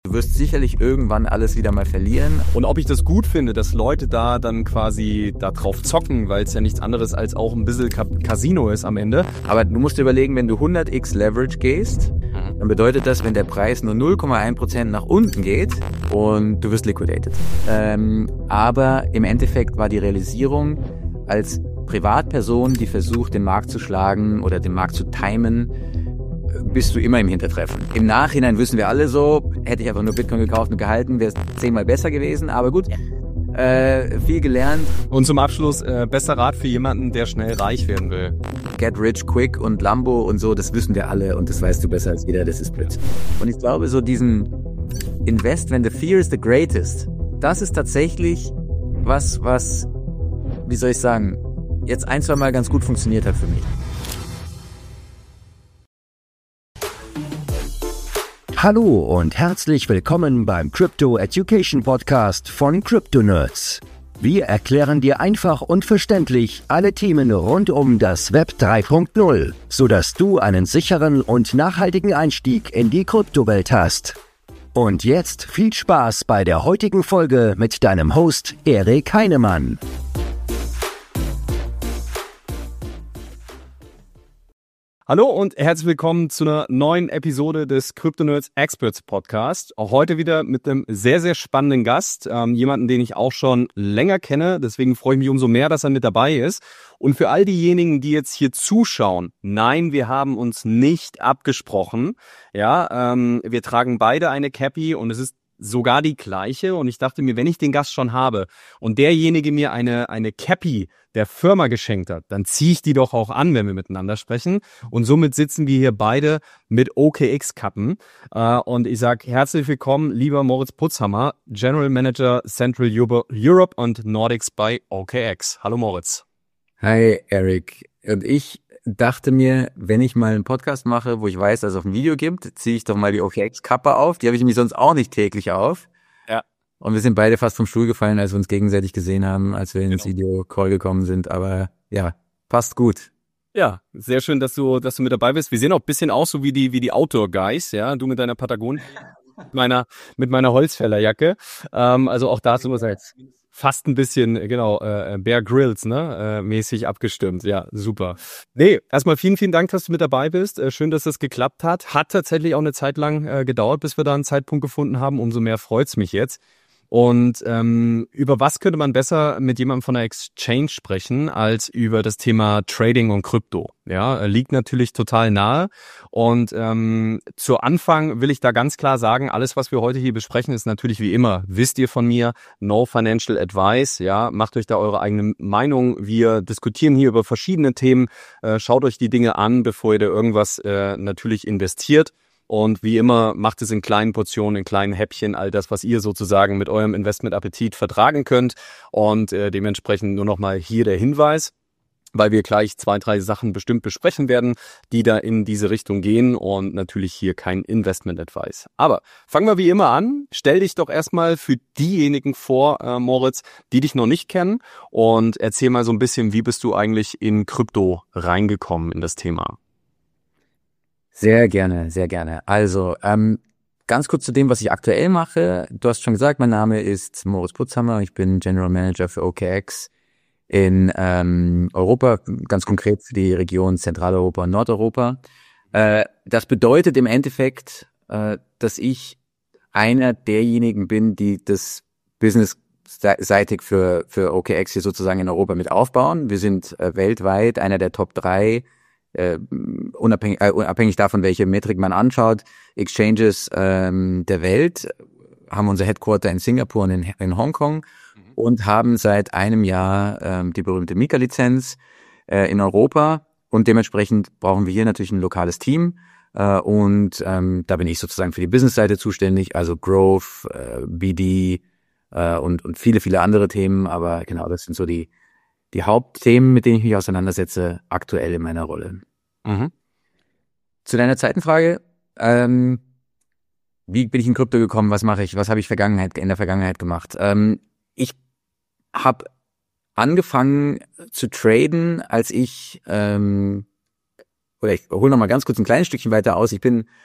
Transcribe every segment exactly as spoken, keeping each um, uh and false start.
Du wirst sicherlich irgendwann alles wieder mal verlieren. Und ob ich das gut finde, dass Leute da dann quasi da drauf zocken, weil es ja nichts anderes als auch ein bisschen Casino ist am Ende. Aber du musst dir überlegen, wenn du hundert x Leverage gehst, dann bedeutet das, wenn der Preis nur null Komma eins Prozent nach unten geht und du wirst liquidated. Ähm, aber im Endeffekt war die Realisierung, als Privatperson, die versucht, den Markt zu schlagen oder den Markt zu timen, bist du immer im Hintertreffen. Im Nachhinein wissen wir alle so, hätte ich einfach nur Bitcoin gekauft und gehalten, wäre es zehnmal besser gewesen, aber gut, äh, viel gelernt. Und zum Abschluss, äh, besser Rat für jemanden, der schnell reich werden will. Get rich quick und Lambo und so, das wissen wir alle und das weißt du besser als jeder, das ist Blödsinn. Und ich glaube, so diesen Invest when the fear is the greatest, das ist tatsächlich was, was, wie soll ich sagen, jetzt ein, zwei Mal ganz gut funktioniert hat für mich. Hallo und herzlich willkommen beim Crypto Education Podcast von Crypto Nerds. Wir erklären dir einfach und verständlich alle Themen rund um das Web drei Punkt null, sodass du einen sicheren und nachhaltigen Einstieg in die Kryptowelt hast. Und jetzt viel Spaß bei der heutigen Folge mit deinem Host Erik Heinemann. Hallo und herzlich willkommen zu einer neuen Episode des Crypto Nerds Experts Podcast. Auch heute wieder mit einem sehr, sehr spannenden Gast, ähm, jemanden, den ich auch schon länger kenne. Deswegen freue ich mich umso mehr, dass er mit dabei ist. Und für all diejenigen, die jetzt hier zuschauen, nein, wir haben uns nicht abgesprochen. Ja, ähm, wir tragen beide eine Cappy und es ist sogar die gleiche. Und ich dachte mir, wenn ich den Gast schon habe und derjenige mir eine eine Cappy der Firma geschenkt hat, dann ziehe ich die doch auch an, wenn wir miteinander sprechen. Und somit sitzen wir hier beide mit O K X-Kappen. Äh, und ich sage herzlich willkommen, lieber Moritz Putzhammer, General Manager Central Europe und Nordics bei O K X. Hallo Moritz. Hi Erik. Und ich dachte mir, wenn ich mal einen Podcast mache, wo ich weiß, dass es auch ein Video gibt, ziehe ich doch mal die O K X-Kappe auf. Die habe ich nämlich sonst auch nicht täglich auf. Ja. Und wir sind beide fast vom Stuhl gefallen, als wir uns gegenseitig gesehen haben, als wir ins Genau. Video-Call gekommen sind. Aber ja, passt gut. Ja, sehr schön, dass du, dass du mit dabei bist. Wir sehen auch ein bisschen aus so wie die, wie die Outdoor-Guys, ja. Du mit deiner Patagon, mit meiner, mit meiner Holzfällerjacke. Ähm, also auch da sind wir jetzt fast ein bisschen, genau, äh, Bear Grylls, ne, äh, mäßig abgestimmt. Ja, super. Nee, erstmal vielen, vielen Dank, dass du mit dabei bist. Äh, schön, dass das geklappt hat. Hat tatsächlich auch eine Zeit lang äh, gedauert, bis wir da einen Zeitpunkt gefunden haben. Umso mehr freut's mich jetzt. Und ähm, über was könnte man besser mit jemandem von der Exchange sprechen, als über das Thema Trading und Krypto? Ja, liegt natürlich total nahe. Und ähm, zu Anfang will ich da ganz klar sagen, alles, was wir heute hier besprechen, ist natürlich wie immer, wisst ihr von mir, no financial advice. Ja, macht euch da eure eigene Meinung. Wir diskutieren hier über verschiedene Themen. Äh, schaut euch die Dinge an, bevor ihr da irgendwas äh, natürlich investiert. Und wie immer, macht es in kleinen Portionen, in kleinen Häppchen, all das, was ihr sozusagen mit eurem Investmentappetit vertragen könnt. Und äh, dementsprechend nur nochmal hier der Hinweis, weil wir gleich zwei, drei Sachen bestimmt besprechen werden, die da in diese Richtung gehen und natürlich hier kein Investment-Advice. Aber fangen wir wie immer an. Stell dich doch erstmal für diejenigen vor, äh, Moritz, die dich noch nicht kennen und erzähl mal so ein bisschen, wie bist du eigentlich in Krypto reingekommen in das Thema? Sehr gerne, sehr gerne. Also, ähm, ganz kurz zu dem, was ich aktuell mache. Du hast schon gesagt, mein Name ist Moritz Putzhammer. Ich bin General Manager für O K X in ähm, Europa, ganz konkret für die Region Zentraleuropa und Nordeuropa. Äh, das bedeutet im Endeffekt, äh, dass ich einer derjenigen bin, die das Business-seitig für für O K X hier sozusagen in Europa mit aufbauen. Wir sind äh, weltweit einer der Top drei, Uh, unabhängig, uh, unabhängig davon, welche Metrik man anschaut, Exchanges ähm, der Welt, haben unser Headquarter in Singapur und in, in Hongkong mhm. und haben seit einem Jahr ähm, die berühmte Mika-Lizenz äh, in Europa und dementsprechend brauchen wir hier natürlich ein lokales Team äh, und ähm, da bin ich sozusagen für die Business-Seite zuständig, also Growth, äh, B D äh, und, und viele, viele andere Themen, aber genau, das sind so die die Hauptthemen, mit denen ich mich auseinandersetze, aktuell in meiner Rolle. Mhm. Zu deiner zweiten Frage, ähm, wie bin ich in Krypto gekommen, was mache ich, was habe ich Vergangenheit, in der Vergangenheit gemacht? Ähm, ich habe angefangen zu traden, als ich, ähm, oder ich hole noch mal ganz kurz ein kleines Stückchen weiter aus, ich bin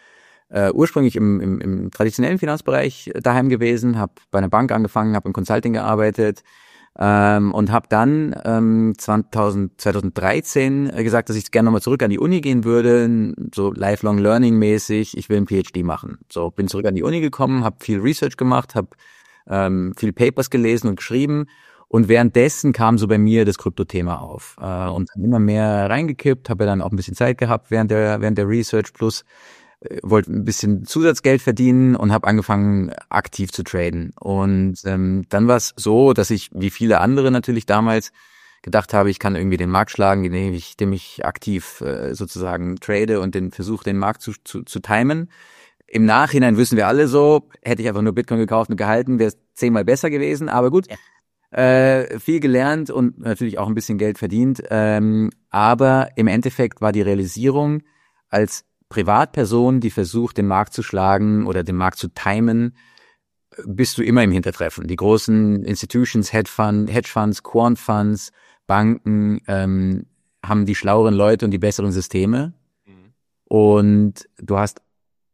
äh, ursprünglich im, im, im traditionellen Finanzbereich daheim gewesen, habe bei einer Bank angefangen, habe im Consulting gearbeitet ähm, und habe dann ähm, zwanzig, zweitausenddreizehn gesagt, dass ich gerne nochmal zurück an die Uni gehen würde, so lifelong learning mäßig, ich will ein PhD machen. So, bin zurück an die Uni gekommen, habe viel Research gemacht, habe ähm, viel Papers gelesen und geschrieben. Und währenddessen kam so bei mir das Krypto-Thema auf äh, und dann immer mehr reingekippt, habe ja dann auch ein bisschen Zeit gehabt während der während der Research, plus äh, wollte ein bisschen Zusatzgeld verdienen und habe angefangen aktiv zu traden. Und ähm, dann war es so, dass ich wie viele andere natürlich damals gedacht habe, ich kann irgendwie den Markt schlagen, indem ich, indem ich aktiv äh, sozusagen trade und den versuche, den Markt zu, zu, zu timen. Im Nachhinein wissen wir alle so, hätte ich einfach nur Bitcoin gekauft und gehalten, wäre es zehnmal besser gewesen, aber gut. Ja. Äh, viel gelernt und natürlich auch ein bisschen Geld verdient, ähm, aber im Endeffekt war die Realisierung, als Privatperson, die versucht, den Markt zu schlagen oder den Markt zu timen, bist du immer im Hintertreffen. Die großen Institutions, Hedgefund, Hedgefunds, Quant-Funds, Banken ähm, haben die schlaueren Leute und die besseren Systeme mhm. und du hast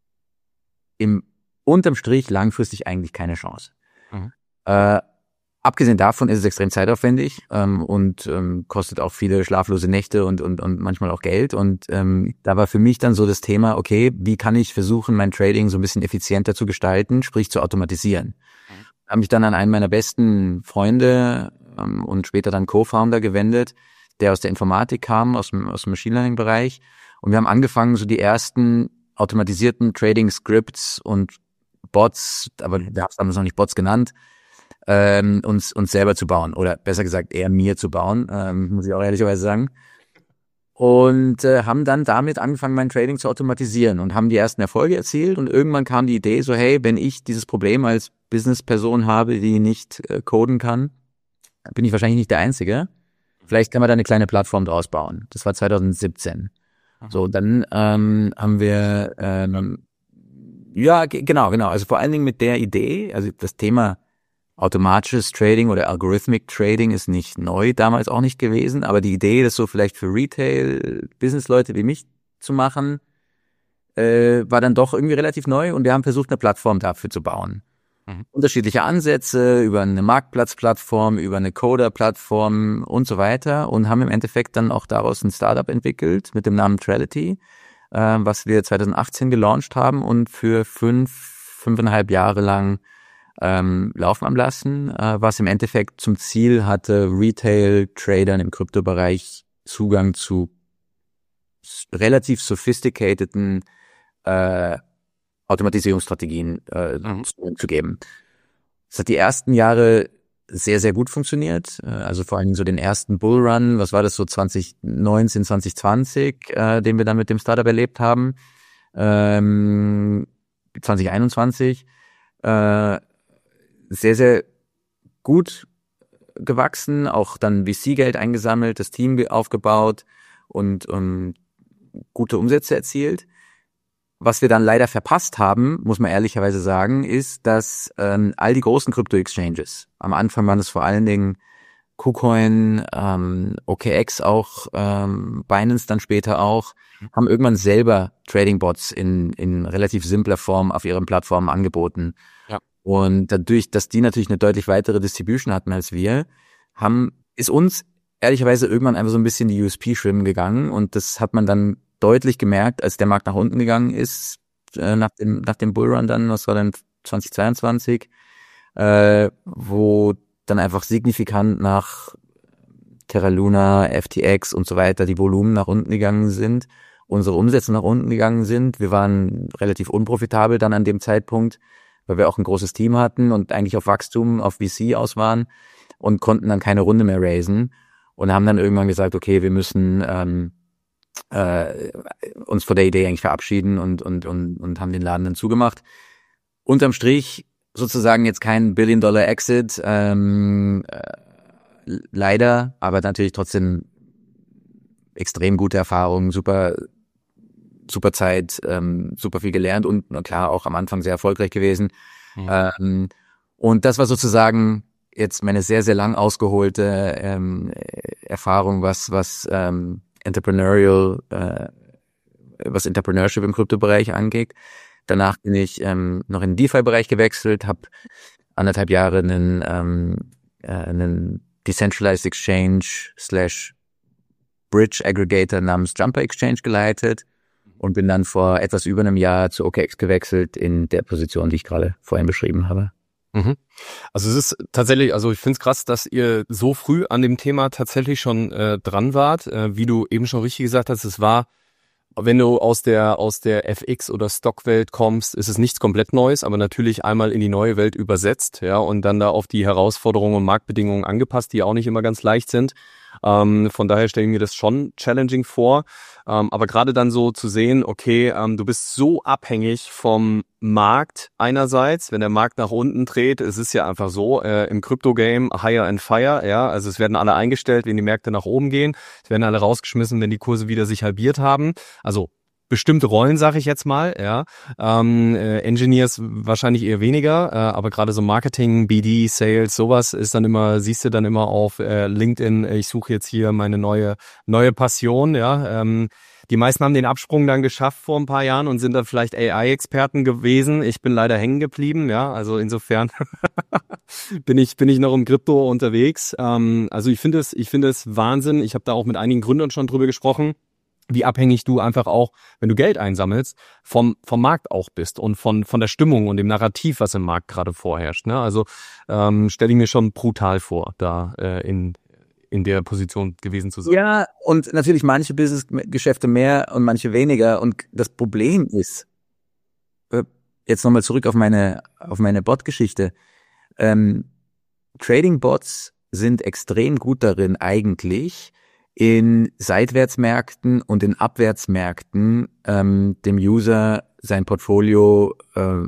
im unterm Strich langfristig eigentlich keine Chance. Mhm. Äh, Abgesehen davon ist es extrem zeitaufwendig ähm, und ähm, kostet auch viele schlaflose Nächte und und und manchmal auch Geld. Und ähm, da war für mich dann so das Thema, okay, wie kann ich versuchen, mein Trading so ein bisschen effizienter zu gestalten, sprich zu automatisieren. Mhm. Habe mich dann an einen meiner besten Freunde ähm, und später dann Co-Founder gewendet, der aus der Informatik kam, aus dem, aus dem Machine Learning-Bereich. Und wir haben angefangen, so die ersten automatisierten Trading-Scripts und Bots, aber wir haben es damals noch nicht Bots genannt, Ähm, uns uns selber zu bauen oder besser gesagt eher mir zu bauen, ähm, muss ich auch ehrlicherweise sagen. Und äh, haben dann damit angefangen, mein Trading zu automatisieren und haben die ersten Erfolge erzielt und irgendwann kam die Idee so, hey, wenn ich dieses Problem als Businessperson habe, die nicht äh, coden kann, bin ich wahrscheinlich nicht der Einzige. Vielleicht kann man da eine kleine Plattform draus bauen. Das war zwanzig siebzehn. Mhm. So, dann ähm, haben wir ähm, ja, g- genau, genau, also vor allen Dingen mit der Idee, also das Thema automatisches Trading oder Algorithmic Trading ist nicht neu, damals auch nicht gewesen, aber die Idee, das so vielleicht für Retail-Business-Leute wie mich zu machen, äh, war dann doch irgendwie relativ neu und wir haben versucht, eine Plattform dafür zu bauen. Mhm. Unterschiedliche Ansätze über eine Marktplatzplattform, über eine Coder-Plattform und so weiter und haben im Endeffekt dann auch daraus ein Startup entwickelt mit dem Namen Trality, äh, was wir zwanzig achtzehn gelauncht haben und für fünf, fünfeinhalb Jahre lang Ähm, laufen am lassen, äh, was im Endeffekt zum Ziel hatte, Retail-Tradern im Kryptobereich Zugang zu s- relativ sophisticateden äh, Automatisierungsstrategien äh, mhm. zu, zu geben. Das hat die ersten Jahre sehr, sehr gut funktioniert. Äh, also vor allem so den ersten Bullrun, was war das so zwanzig neunzehn, zwanzig zwanzig, äh, den wir dann mit dem Startup erlebt haben. Ähm, zwanzig einundzwanzig äh, sehr, sehr gut gewachsen, auch dann V C-Geld eingesammelt, das Team aufgebaut und um, gute Umsätze erzielt. Was wir dann leider verpasst haben, muss man ehrlicherweise sagen, ist, dass ähm, all die großen Krypto-Exchanges, am Anfang waren es vor allen Dingen KuCoin, ähm, O K X auch, ähm, Binance dann später auch, haben irgendwann selber Trading-Bots in, in relativ simpler Form auf ihren Plattformen angeboten. Ja. Und dadurch, dass die natürlich eine deutlich weitere Distribution hatten als wir, haben, ist uns ehrlicherweise irgendwann einfach so ein bisschen die U S P schwimmen gegangen und das hat man dann deutlich gemerkt, als der Markt nach unten gegangen ist, äh, nach dem, nach dem Bullrun dann, was war dann zwanzig zweiundzwanzig, äh, wo dann einfach signifikant nach Terra Luna, F T X und so weiter die Volumen nach unten gegangen sind, unsere Umsätze nach unten gegangen sind. Wir waren relativ unprofitabel dann an dem Zeitpunkt, weil wir auch ein großes Team hatten und eigentlich auf Wachstum, auf V C aus waren und konnten dann keine Runde mehr raisen und haben dann irgendwann gesagt, okay, wir müssen ähm, äh, uns von der Idee eigentlich verabschieden und und und und haben den Laden dann zugemacht. Unterm Strich sozusagen jetzt kein Billion-Dollar-Exit, ähm, äh, leider, aber natürlich trotzdem extrem gute Erfahrungen, super super Zeit, ähm, super viel gelernt und na klar auch am Anfang sehr erfolgreich gewesen. Mhm. Ähm, und das war sozusagen jetzt meine sehr, sehr lang ausgeholte ähm, Erfahrung, was was ähm, Entrepreneurial, äh, was Entrepreneurship im Kryptobereich angeht. danach bin ich ähm, noch in den DeFi-Bereich gewechselt, habe anderthalb Jahre einen, ähm, äh, einen Decentralized Exchange slash Bridge Aggregator namens Jumper Exchange geleitet und bin dann vor etwas über einem Jahr zu O K X gewechselt in der Position, die ich gerade vorhin beschrieben habe. Mhm. Also es ist tatsächlich, also ich finde es krass, dass ihr so früh an dem Thema tatsächlich schon äh, dran wart. Äh, wie du eben schon richtig gesagt hast, es war, wenn du aus der aus der F X oder Stockwelt kommst, ist es nichts komplett Neues, aber natürlich einmal in die neue Welt übersetzt, ja, und dann da auf die Herausforderungen und Marktbedingungen angepasst, die auch nicht immer ganz leicht sind. Ähm, von daher stelle ich mir das schon challenging vor. Ähm, aber gerade dann so zu sehen, okay, ähm, du bist so abhängig vom Markt einerseits, wenn der Markt nach unten dreht, es ist ja einfach so, äh, im Crypto-Game higher and fire, ja, also es werden alle eingestellt, wenn die Märkte nach oben gehen, es werden alle rausgeschmissen, wenn die Kurse wieder sich halbiert haben, also bestimmte Rollen, sage ich jetzt mal, ja. Ähm, äh, Engineers wahrscheinlich eher weniger, äh, aber gerade so Marketing, B D, Sales, sowas ist dann immer, siehst du dann immer auf äh, LinkedIn, ich suche jetzt hier meine neue neue Passion, ja. Ähm, die meisten haben den Absprung dann geschafft vor ein paar Jahren und sind dann vielleicht A I-Experten gewesen. Ich bin leider hängen geblieben, ja. Also insofern bin ich bin ich noch im Krypto unterwegs. Ähm, also ich finde es ich finde es Wahnsinn. Ich habe da auch mit einigen Gründern schon drüber gesprochen, wie abhängig du einfach auch, wenn du Geld einsammelst, vom vom Markt auch bist und von von der Stimmung und dem Narrativ, was im Markt gerade vorherrscht. Ne? Also ähm, stelle ich mir schon brutal vor, da äh, in in der Position gewesen zu sein. Ja, und natürlich manche Business-Geschäfte mehr und manche weniger. Und das Problem ist, äh, jetzt nochmal zurück auf meine auf meine Bot-Geschichte. Ähm, Trading-Bots sind extrem gut darin eigentlich, in Seitwärtsmärkten und in Abwärtsmärkten ähm, dem User sein Portfolio äh,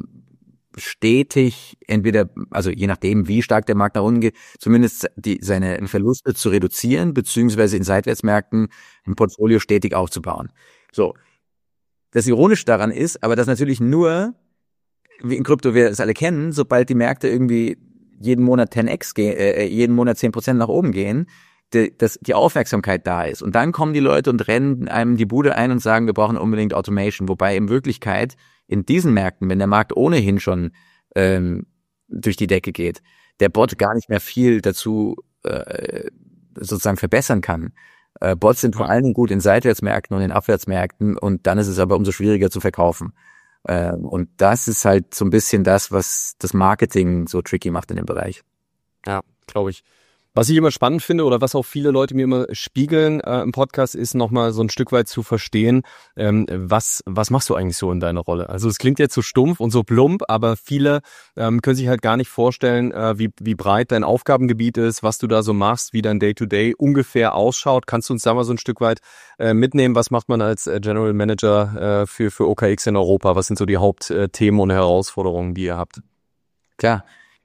stetig, entweder, also je nachdem, wie stark der Markt nach unten geht, zumindest die, seine Verluste zu reduzieren, beziehungsweise in Seitwärtsmärkten ein Portfolio stetig aufzubauen. So. Das Ironische daran ist, aber dass natürlich nur, wie in Krypto wir es alle kennen, sobald die Märkte irgendwie jeden Monat zehn x gehen, äh, jeden Monat zehn Prozent nach oben gehen, die, dass die Aufmerksamkeit da ist. Und dann kommen die Leute und rennen einem die Bude ein und sagen, wir brauchen unbedingt Automation. Wobei in Wirklichkeit in diesen Märkten, wenn der Markt ohnehin schon ähm, durch die Decke geht, der Bot gar nicht mehr viel dazu äh, sozusagen verbessern kann. Äh, Bots sind vor allen Dingen gut in Seitwärtsmärkten und in Abwärtsmärkten und dann ist es aber umso schwieriger zu verkaufen. Äh, und das ist halt so ein bisschen das, was das Marketing so tricky macht in dem Bereich. Ja, glaube ich. Was ich immer spannend finde oder was auch viele Leute mir immer spiegeln äh, im Podcast, ist nochmal so ein Stück weit zu verstehen, ähm, was was machst du eigentlich so in deiner Rolle? Also es klingt jetzt so stumpf und so plump, aber viele ähm, können sich halt gar nicht vorstellen, äh, wie wie breit dein Aufgabengebiet ist, was du da so machst, wie dein Day-to-Day ungefähr ausschaut. Kannst du uns da mal so ein Stück weit äh, mitnehmen? Was macht man als äh, General Manager äh, für für O K X in Europa? Was sind so die Hauptthemen und Herausforderungen, die ihr habt? Klar.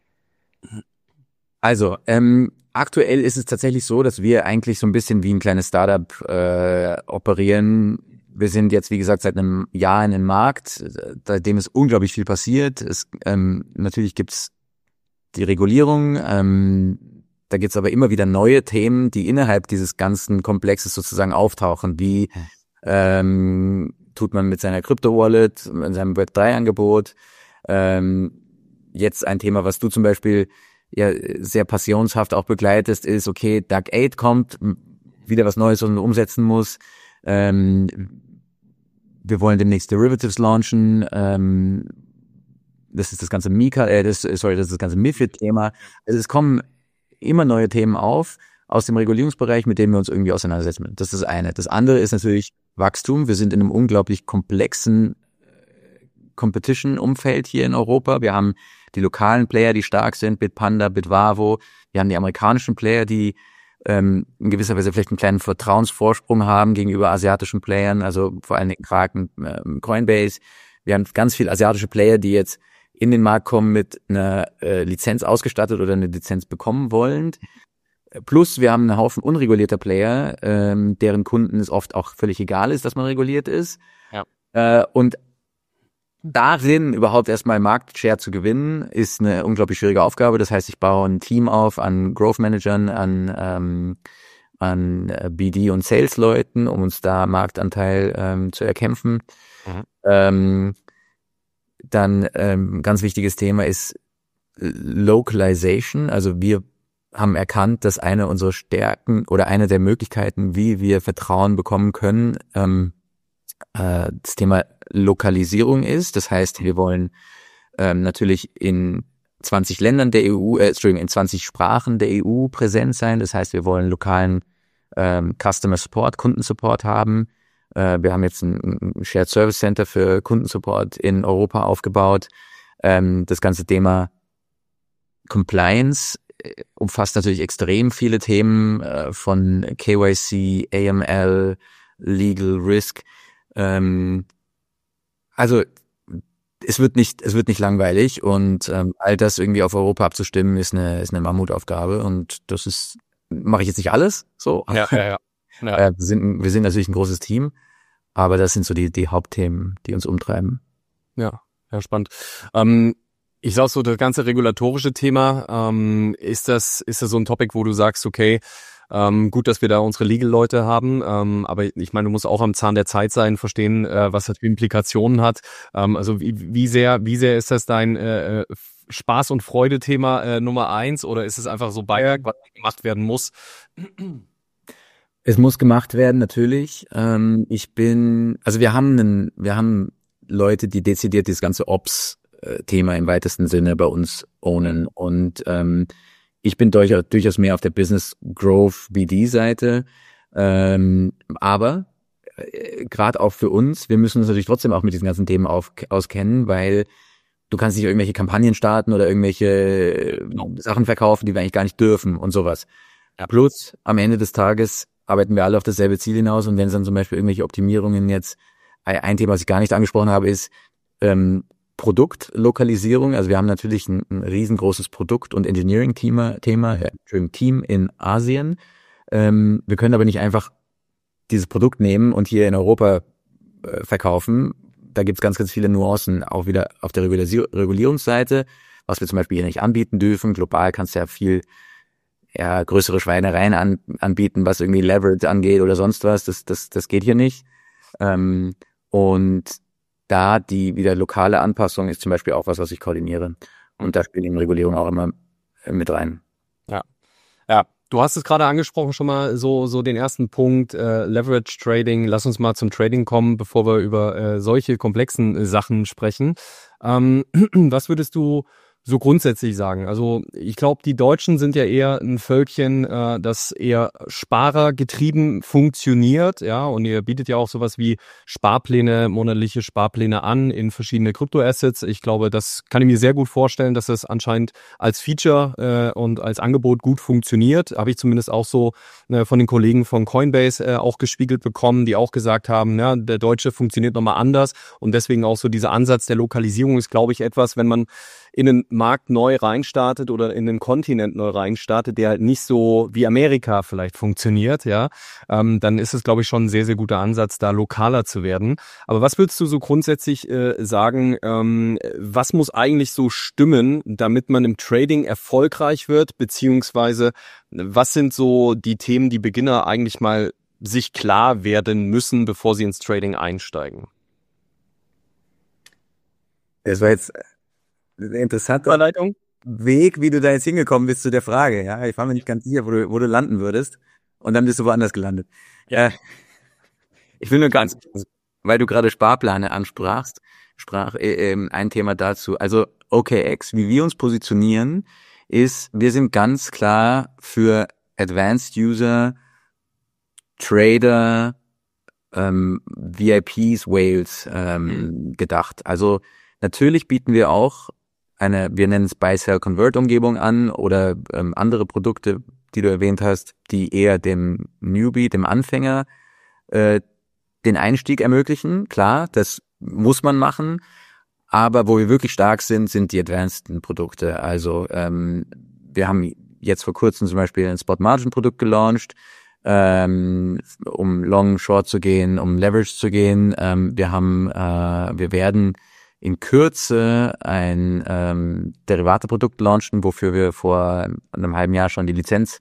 Also, ähm, aktuell ist es tatsächlich so, dass wir eigentlich so ein bisschen wie ein kleines Startup äh, operieren. Wir sind jetzt, wie gesagt, seit einem Jahr in den Markt, seitdem ist unglaublich viel passiert. Es, ähm, natürlich gibt's die Regulierung, ähm, da gibt's aber immer wieder neue Themen, die innerhalb dieses ganzen Komplexes sozusagen auftauchen. Wie ähm, tut man mit seiner Crypto-Wallet, mit seinem Web drei Angebot? Ähm, jetzt ein Thema, was du zum Beispiel ja sehr passionshaft auch begleitest, ist, okay, Dark acht kommt, wieder was Neues, was man umsetzen muss. Ähm, wir wollen demnächst Derivatives launchen. Ähm, das ist das ganze Mika, äh, das, sorry, das ist das ganze MiFID-Thema. Also es kommen immer neue Themen auf aus dem Regulierungsbereich, mit denen wir uns irgendwie auseinandersetzen. Das ist das eine. Das andere ist natürlich Wachstum. Wir sind in einem unglaublich komplexen Competition-Umfeld hier in Europa. Wir haben die lokalen Player, die stark sind, Bitpanda, Bitvavo. Wir haben die amerikanischen Player, die ähm, in gewisser Weise vielleicht einen kleinen Vertrauensvorsprung haben gegenüber asiatischen Playern, also vor allen Dingen Kraken, ähm, Coinbase. Wir haben ganz viele asiatische Player, die jetzt in den Markt kommen mit einer äh, Lizenz ausgestattet oder eine Lizenz bekommen wollen. Plus wir haben einen Haufen unregulierter Player, ähm, deren Kunden es oft auch völlig egal ist, dass man reguliert ist. Ja. Äh, und darin überhaupt erstmal Marktshare zu gewinnen, ist eine unglaublich schwierige Aufgabe. Das heißt, ich baue ein Team auf an Growth Managern, an ähm, an B D und Sales Leuten, um uns da Marktanteil ähm, zu erkämpfen. Mhm. Ähm, Dann ähm, ganz wichtiges Thema ist Localization. Also wir haben erkannt, dass eine unserer Stärken oder eine der Möglichkeiten, wie wir Vertrauen bekommen können, ähm, äh, das Thema Lokalisierung ist. Das heißt, wir wollen ähm, natürlich in zwanzig Ländern der E U, äh, Entschuldigung, in zwanzig Sprachen der E U präsent sein. Das heißt, wir wollen lokalen ähm, Customer Support, Kundensupport haben. Äh, wir haben jetzt ein, ein Shared Service Center für Kundensupport in Europa aufgebaut. Ähm, das ganze Thema Compliance äh, umfasst natürlich extrem viele Themen äh, von K Y C, A M L, Legal Risk. Ähm, also es wird nicht, es wird nicht langweilig und ähm, all das irgendwie auf Europa abzustimmen ist eine, ist eine Mammutaufgabe und das ist, mache ich jetzt nicht alles, so. Ja, ja, ja. ja. Äh, wir sind, wir sind natürlich ein großes Team, aber das sind so die, die Hauptthemen, die uns umtreiben. Ja, ja, spannend. Ähm, ich sag so, das ganze regulatorische Thema, ähm, ist das, ist das so ein Topic, wo du sagst, okay, Ähm, gut, dass wir da unsere Legal-Leute haben, ähm, aber ich meine, du musst auch am Zahn der Zeit sein, verstehen, äh, was das für Implikationen hat. Ähm, also wie, wie sehr, wie sehr ist das dein äh, Spaß- und Freude-Thema äh, Nummer eins oder ist es einfach so Beiwerk, was gemacht werden muss? Es muss gemacht werden, natürlich. Ähm, ich bin, also wir haben einen, wir haben Leute, die dezidiert das ganze Ops-Thema im weitesten Sinne bei uns ownen und ähm, ich bin durchaus, durchaus mehr auf der Business Growth B D-Seite, ähm, aber äh, gerade auch für uns, wir müssen uns natürlich trotzdem auch mit diesen ganzen Themen auf, auskennen, weil du kannst nicht irgendwelche Kampagnen starten oder irgendwelche äh, Sachen verkaufen, die wir eigentlich gar nicht dürfen und sowas. Ja. Plus, am Ende des Tages arbeiten wir alle auf dasselbe Ziel hinaus und wenn es dann zum Beispiel irgendwelche Optimierungen jetzt, ein Thema, was ich gar nicht angesprochen habe, ist ähm, Produktlokalisierung, also wir haben natürlich ein, ein riesengroßes Produkt- und Engineering-Thema, Thema, äh, Team in Asien. Ähm, wir können aber nicht einfach dieses Produkt nehmen und hier in Europa äh, verkaufen. Da gibt's ganz, ganz viele Nuancen, auch wieder auf der Regulasi- Regulierungsseite, was wir zum Beispiel hier nicht anbieten dürfen. Global kannst du ja viel ja, größere Schweinereien an, anbieten, was irgendwie Leverage angeht oder sonst was. Das, das, das geht hier nicht. Ähm, und da die wieder lokale Anpassung ist zum Beispiel auch was, was ich koordiniere. Und da spielt die Regulierung auch immer mit rein. Ja, ja. Du hast es gerade angesprochen schon mal, so so den ersten Punkt, äh, Leverage Trading. Lass uns mal zum Trading kommen, bevor wir über äh, solche komplexen äh, Sachen sprechen. Ähm, was würdest du so grundsätzlich sagen? Also ich glaube, die Deutschen sind ja eher ein Völkchen, äh, das eher sparergetrieben funktioniert, ja, und ihr bietet ja auch sowas wie Sparpläne, monatliche Sparpläne an in verschiedene Kryptoassets. Ich glaube, das kann ich mir sehr gut vorstellen, dass das anscheinend als Feature äh, und als Angebot gut funktioniert. Habe ich zumindest auch so äh, von den Kollegen von Coinbase äh, auch gespiegelt bekommen, die auch gesagt haben, ja, der Deutsche funktioniert nochmal anders und deswegen auch so dieser Ansatz der Lokalisierung ist, glaube ich, etwas, wenn man in den Markt neu reinstartet oder in den Kontinent neu reinstartet, der halt nicht so wie Amerika vielleicht funktioniert, ja, ähm, dann ist es, glaube ich, schon ein sehr, sehr guter Ansatz, da lokaler zu werden. Aber was würdest du so grundsätzlich äh, sagen, ähm, was muss eigentlich so stimmen, damit man im Trading erfolgreich wird, beziehungsweise was sind so die Themen, die Beginner eigentlich mal sich klar werden müssen, bevor sie ins Trading einsteigen? Das war jetzt ein interessanter Überleitung. Weg, wie du da jetzt hingekommen bist zu der Frage. Ja, ich war mir nicht ganz sicher, wo du, wo du landen würdest. Und dann bist du woanders gelandet. Ja. Ich will nur ganz, weil du gerade Sparpläne ansprachst, sprach äh, äh, ein Thema dazu. Also O K X, wie wir uns positionieren, ist, wir sind ganz klar für Advanced User, Trader, ähm, V I Ps, Whales ähm, mhm. gedacht. Also natürlich bieten wir auch eine, wir nennen es Buy-Sell-Convert-Umgebung an oder ähm, andere Produkte, die du erwähnt hast, die eher dem Newbie, dem Anfänger, äh, den Einstieg ermöglichen. Klar, das muss man machen, aber wo wir wirklich stark sind, sind die advanceden Produkte. Also ähm, wir haben jetzt vor kurzem zum Beispiel ein Spot-Margin-Produkt gelauncht, ähm, um Long, Short zu gehen, um Leverage zu gehen. Ähm, wir haben, äh, wir werden in Kürze ein ähm, Derivateprodukt launchen, wofür wir vor einem halben Jahr schon die Lizenz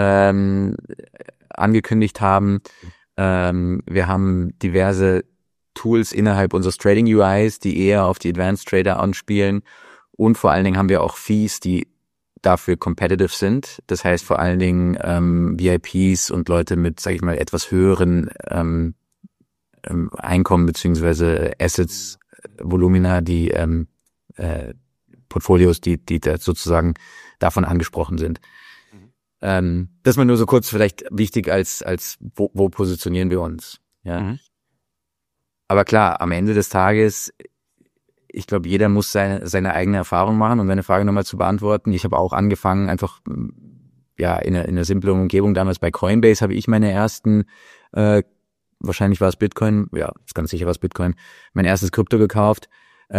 ähm, angekündigt haben. Ähm, wir haben diverse Tools innerhalb unseres Trading-U Is, die eher auf die Advanced Trader anspielen. Und vor allen Dingen haben wir auch Fees, die dafür competitive sind. Das heißt vor allen Dingen ähm, V I Ps und Leute mit, sage ich mal, etwas höheren ähm, ähm, Einkommen beziehungsweise Assets, Volumina, die ähm, äh, Portfolios, die die da sozusagen davon angesprochen sind. Mhm. Ähm, das mal nur so kurz vielleicht wichtig als als wo, wo positionieren wir uns. Ja. Mhm. Aber klar, am Ende des Tages, ich glaube, jeder muss seine seine eigene Erfahrung machen. Und meine Frage nochmal zu beantworten, ich habe auch angefangen, einfach ja in einer, in einer simplen Umgebung. Damals bei Coinbase habe ich meine ersten, äh, wahrscheinlich war es Bitcoin, ja, ist ganz sicher war es Bitcoin, mein erstes Krypto gekauft.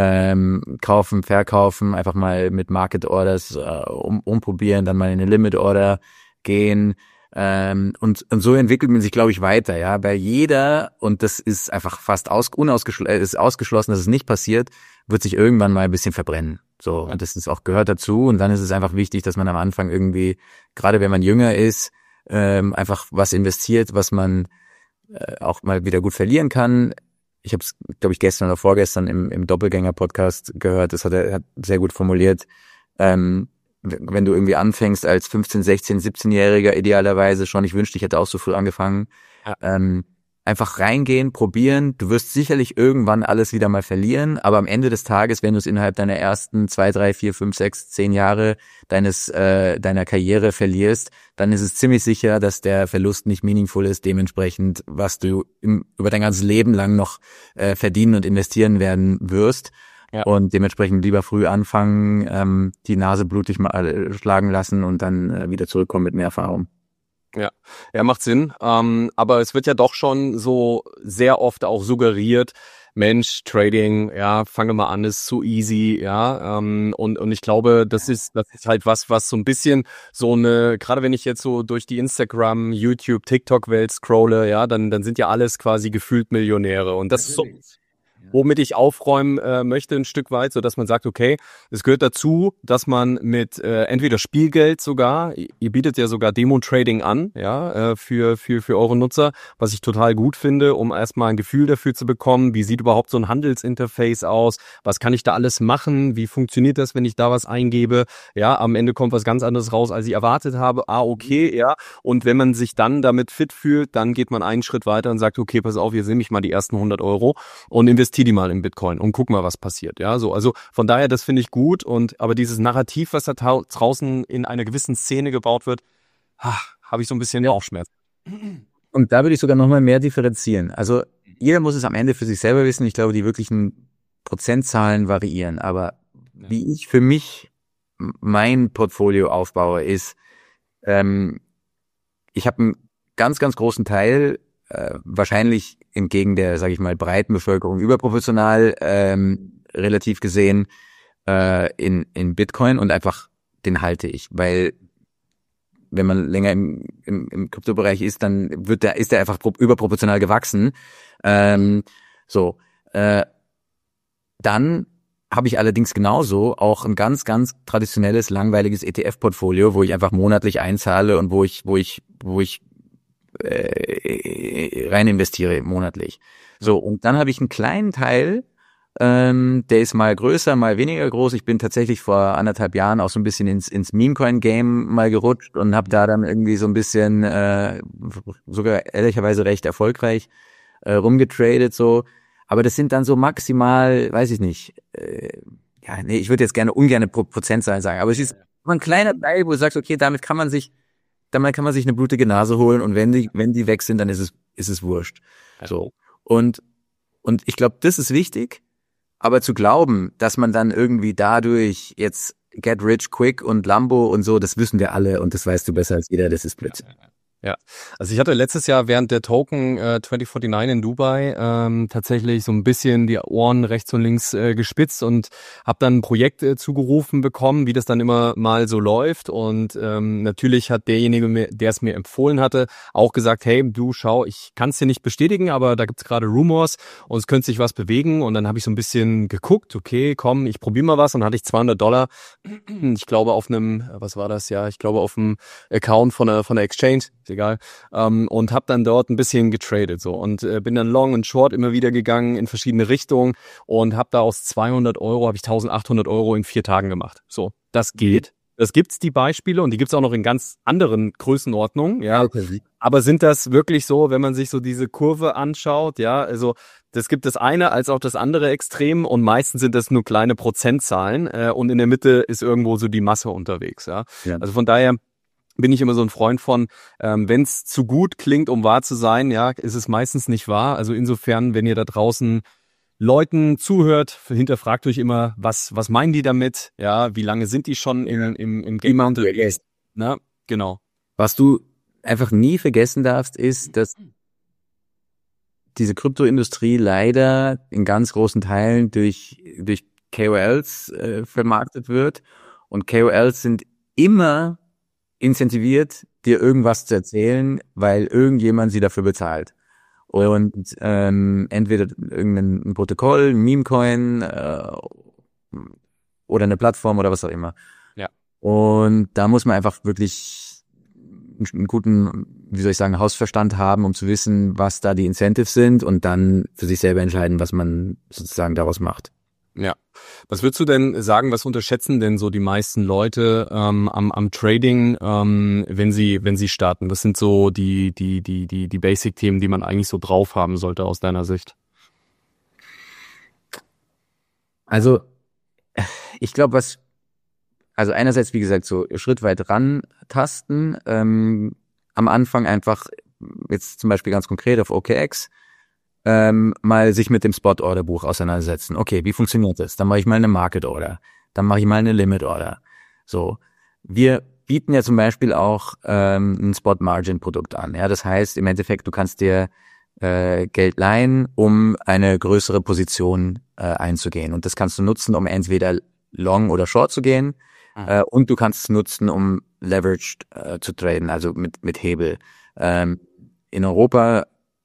Ähm, kaufen, verkaufen, einfach mal mit Market Orders äh, um, umprobieren, dann mal in eine Limit Order gehen. Ähm, und, und so entwickelt man sich, glaube ich, weiter, ja. Bei jeder, und das ist einfach fast aus, unausgeschlossen, äh, ist ausgeschlossen, dass es nicht passiert, wird sich irgendwann mal ein bisschen verbrennen. So, und das ist auch gehört dazu. Und dann ist es einfach wichtig, dass man am Anfang irgendwie, gerade wenn man jünger ist, ähm, einfach was investiert, was man äh, auch mal wieder gut verlieren kann. Ich habe es, glaube ich, gestern oder vorgestern im, im Doppelgänger-Podcast gehört. Das hat er hat sehr gut formuliert. Ähm, wenn du irgendwie anfängst als fünfzehn-, sechzehn-, siebzehnjähriger idealerweise schon, ich wünschte, ich hätte auch so früh angefangen, ja. ähm, einfach reingehen, probieren. Du wirst sicherlich irgendwann alles wieder mal verlieren, aber am Ende des Tages, wenn du es innerhalb deiner ersten zwei, drei, vier, fünf, sechs, zehn Jahre deines äh, deiner Karriere verlierst, dann ist es ziemlich sicher, dass der Verlust nicht meaningful ist, dementsprechend, was du im, über dein ganzes Leben lang noch äh, verdienen und investieren werden wirst. Ja. Und dementsprechend lieber früh anfangen, ähm, die Nase blutig mal schlagen lassen und dann äh, wieder zurückkommen mit mehr Erfahrung. Ja, ja, macht Sinn. Ähm, aber es wird ja doch schon so sehr oft auch suggeriert, Mensch, Trading, ja, fange mal an, ist zu easy, ja. Ähm, und und ich glaube, das ist das ist halt was, was so ein bisschen so eine, gerade wenn ich jetzt so durch die Instagram, YouTube, TikTok-Welt scrolle, ja, dann dann sind ja alles quasi gefühlt Millionäre. Und das ist so, womit ich aufräumen äh, möchte ein Stück weit, so dass man sagt, okay, es gehört dazu, dass man mit äh, entweder Spielgeld sogar, ihr bietet ja sogar Demo-Trading an, ja, äh, für für für eure Nutzer, was ich total gut finde, um erstmal ein Gefühl dafür zu bekommen, wie sieht überhaupt so ein Handelsinterface aus, was kann ich da alles machen, wie funktioniert das, wenn ich da was eingebe, ja, am Ende kommt was ganz anderes raus, als ich erwartet habe, ah, okay, ja, und wenn man sich dann damit fit fühlt, dann geht man einen Schritt weiter und sagt, okay, pass auf, hier nehme ich mal die ersten hundert Euro und investiere die mal in Bitcoin und guck mal, was passiert. Ja, so, also von daher, das finde ich gut. Und aber dieses Narrativ, was da draußen in einer gewissen Szene gebaut wird, habe ich so ein bisschen ja. Bauchschmerzen. Und da würde ich sogar noch mal mehr differenzieren. Also jeder muss es am Ende für sich selber wissen. Ich glaube, die wirklichen Prozentzahlen variieren. Aber ja. wie ich für mich mein Portfolio aufbaue, ist, ähm, ich habe einen ganz, ganz großen Teil, äh, wahrscheinlich entgegen der, sage ich mal, breiten Bevölkerung überproportional ähm, relativ gesehen äh, in in Bitcoin, und einfach den halte ich, weil wenn man länger im im, im Kryptobereich ist, dann wird der ist der einfach pro, überproportional gewachsen. Ähm, so äh, dann habe ich allerdings genauso auch ein ganz ganz traditionelles langweiliges E T F-Portfolio, wo ich einfach monatlich einzahle und wo ich wo ich wo ich äh, rein investiere monatlich. So, und dann habe ich einen kleinen Teil, ähm, der ist mal größer, mal weniger groß. Ich bin tatsächlich vor anderthalb Jahren auch so ein bisschen ins ins Meme-Coin-Game mal gerutscht und habe da dann irgendwie so ein bisschen äh, sogar ehrlicherweise recht erfolgreich äh, rumgetradet so. Aber das sind dann so maximal, weiß ich nicht, äh, ja, nee, ich würde jetzt gerne ungerne Pro- Prozentzahlen sagen, aber es ist ein kleiner Teil, wo du sagst, okay, damit kann man sich Damit kann man sich eine blutige Nase holen, und wenn die, wenn die weg sind, dann ist es, ist es wurscht. So. Und, und ich glaube, das ist wichtig, aber zu glauben, dass man dann irgendwie dadurch jetzt get rich quick und Lambo und so, das wissen wir alle und das weißt du besser als jeder, das ist Blödsinn. Ja, also ich hatte letztes Jahr während der Token äh, zwanzig neunundvierzig in Dubai ähm, tatsächlich so ein bisschen die Ohren rechts und links äh, gespitzt und habe dann ein Projekt äh, zugerufen bekommen, wie das dann immer mal so läuft. Und ähm, natürlich hat derjenige, der es mir empfohlen hatte, auch gesagt, hey, du schau, ich kann es dir nicht bestätigen, aber da gibt's gerade Rumors und es könnte sich was bewegen. Und dann habe ich so ein bisschen geguckt, okay, komm, ich probiere mal was. Und dann hatte ich zweihundert Dollar, ich glaube auf einem, was war das, ja, ich glaube auf einem Account von der, von der Exchange, egal. Ähm, und habe dann dort ein bisschen getradet so und äh, bin dann Long und Short immer wieder gegangen in verschiedene Richtungen und habe da aus zweihundert Euro, habe ich eintausendachthundert Euro in vier Tagen gemacht. So, das geht. Das gibt's, die Beispiele, und die gibt's auch noch in ganz anderen Größenordnungen, ja. Okay. Aber sind das wirklich so, wenn man sich so diese Kurve anschaut, ja, also das gibt das eine als auch das andere Extrem und meistens sind das nur kleine Prozentzahlen äh, und in der Mitte ist irgendwo so die Masse unterwegs, ja. Ja. Also von daher bin ich immer so ein Freund von, ähm, wenn es zu gut klingt, um wahr zu sein, ja, ist es meistens nicht wahr. Also insofern, wenn ihr da draußen Leuten zuhört, hinterfragt euch immer, was was meinen die damit? Ja, wie lange sind die schon im im im Game unterwegs? Na, genau. Was du einfach nie vergessen darfst, ist, dass diese Kryptoindustrie leider in ganz großen Teilen durch durch K O Ls äh, vermarktet wird und K O Ls sind immer incentiviert, dir irgendwas zu erzählen, weil irgendjemand sie dafür bezahlt. Und ähm, entweder irgendein Protokoll, ein Meme-Coin äh, oder eine Plattform oder was auch immer. Ja. Und da muss man einfach wirklich einen guten, wie soll ich sagen, Hausverstand haben, um zu wissen, was da die Incentives sind und dann für sich selber entscheiden, was man sozusagen daraus macht. Ja. Was würdest du denn sagen, was unterschätzen denn so die meisten Leute ähm, am, am Trading, ähm, wenn sie wenn sie starten? Was sind so die die die die die Basic-Themen, die man eigentlich so drauf haben sollte aus deiner Sicht? Also ich glaube, was also einerseits, wie gesagt, so schrittweit rantasten, ähm, am Anfang einfach jetzt zum Beispiel ganz konkret auf O K X Ähm, mal sich mit dem Spot-Order-Buch auseinandersetzen. Okay, wie funktioniert das? Dann mache ich mal eine Market-Order. Dann mache ich mal eine Limit-Order. So, wir bieten ja zum Beispiel auch ähm, ein Spot-Margin-Produkt an. Ja, das heißt im Endeffekt, du kannst dir äh, Geld leihen, um eine größere Position äh, einzugehen. Und das kannst du nutzen, um entweder Long oder Short zu gehen. Mhm. Äh, und du kannst es nutzen, um leveraged äh, zu traden, also mit mit Hebel. Ähm, in Europa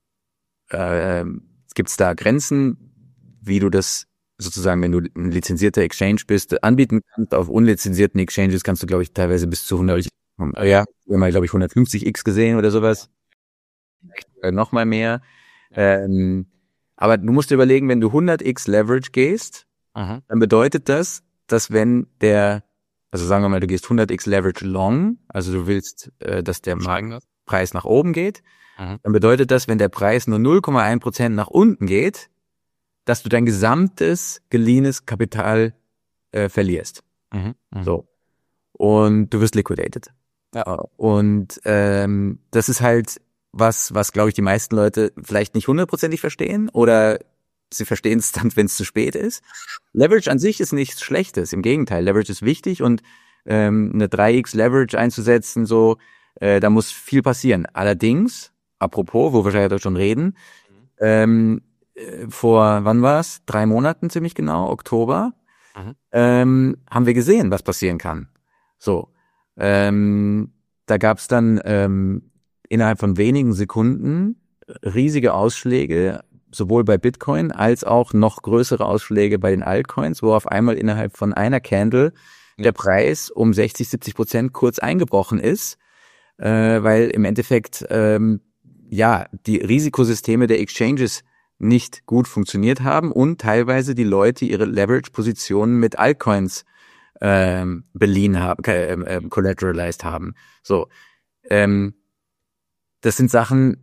Äh, gibt es da Grenzen, wie du das sozusagen, wenn du ein lizenzierter Exchange bist, anbieten kannst? Auf unlizenzierten Exchanges kannst du, glaube ich, teilweise bis zu hundert, ja, wir haben mal, glaube ich, hundertfünfzig X gesehen oder sowas. Äh, noch mal mehr. Ähm, aber du musst dir überlegen, wenn du hundert X Leverage gehst, Aha. dann bedeutet das, dass wenn der, also sagen wir mal, du gehst hundert X Leverage long, also du willst, äh, dass der Preis nach oben geht, dann bedeutet das, wenn der Preis nur null Komma eins Prozent nach unten geht, dass du dein gesamtes geliehenes Kapital äh, verlierst. Mhm, mh. So. Und du wirst liquidated. Ja. Und ähm, das ist halt was, was glaube ich die meisten Leute vielleicht nicht hundertprozentig verstehen oder sie verstehen es dann, wenn es zu spät ist. Leverage an sich ist nichts Schlechtes. Im Gegenteil, Leverage ist wichtig und ähm, eine drei X Leverage einzusetzen, so, äh, da muss viel passieren. Allerdings, apropos, wo wir ja schon reden, ähm, vor, wann war's? Drei Monaten ziemlich genau, Oktober, Mhm. ähm, haben wir gesehen, was passieren kann. So, ähm, da gab's dann ähm, innerhalb von wenigen Sekunden riesige Ausschläge, sowohl bei Bitcoin als auch noch größere Ausschläge bei den Altcoins, wo auf einmal innerhalb von einer Candle Ja. der Preis um sechzig, siebzig Prozent kurz eingebrochen ist, äh, weil im Endeffekt ähm, ja, die Risikosysteme der Exchanges nicht gut funktioniert haben und teilweise die Leute ihre Leverage-Positionen mit Altcoins ähm, beliehen haben, äh, äh, collateralized haben. So, ähm, das sind Sachen,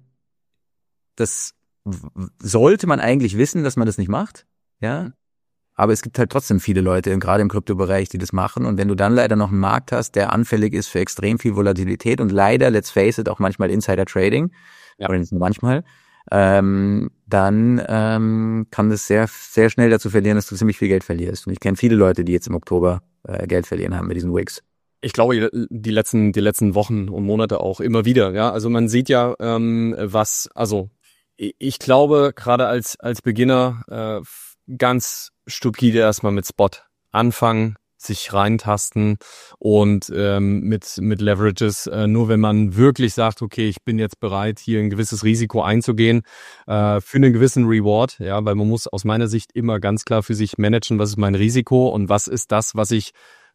das w- sollte man eigentlich wissen, dass man das nicht macht, ja. Aber es gibt halt trotzdem viele Leute, gerade im Kryptobereich, die das machen. Und wenn du dann leider noch einen Markt hast, der anfällig ist für extrem viel Volatilität und leider, let's face it, auch manchmal Insider-Trading, Ja. oder nicht nur manchmal, ähm, dann ähm, kann das sehr sehr schnell dazu verlieren, dass du ziemlich viel Geld verlierst. Und ich kenne viele Leute, die jetzt im Oktober äh, Geld verlieren haben mit diesen Wicks. Ich glaube, die letzten, die letzten Wochen und Monate auch immer wieder, ja. Also man sieht ja, ähm, was, also ich ich glaube, gerade als, als Beginner, äh, ganz stupide erstmal mit Spot anfangen, sich reintasten und ähm, mit mit Leverages, äh, nur wenn man wirklich sagt, okay, ich bin jetzt bereit, hier ein gewisses Risiko einzugehen, äh, für einen gewissen Reward, ja, weil man muss aus meiner Sicht immer ganz klar für sich managen, was ist mein Risiko und was ist das, was ich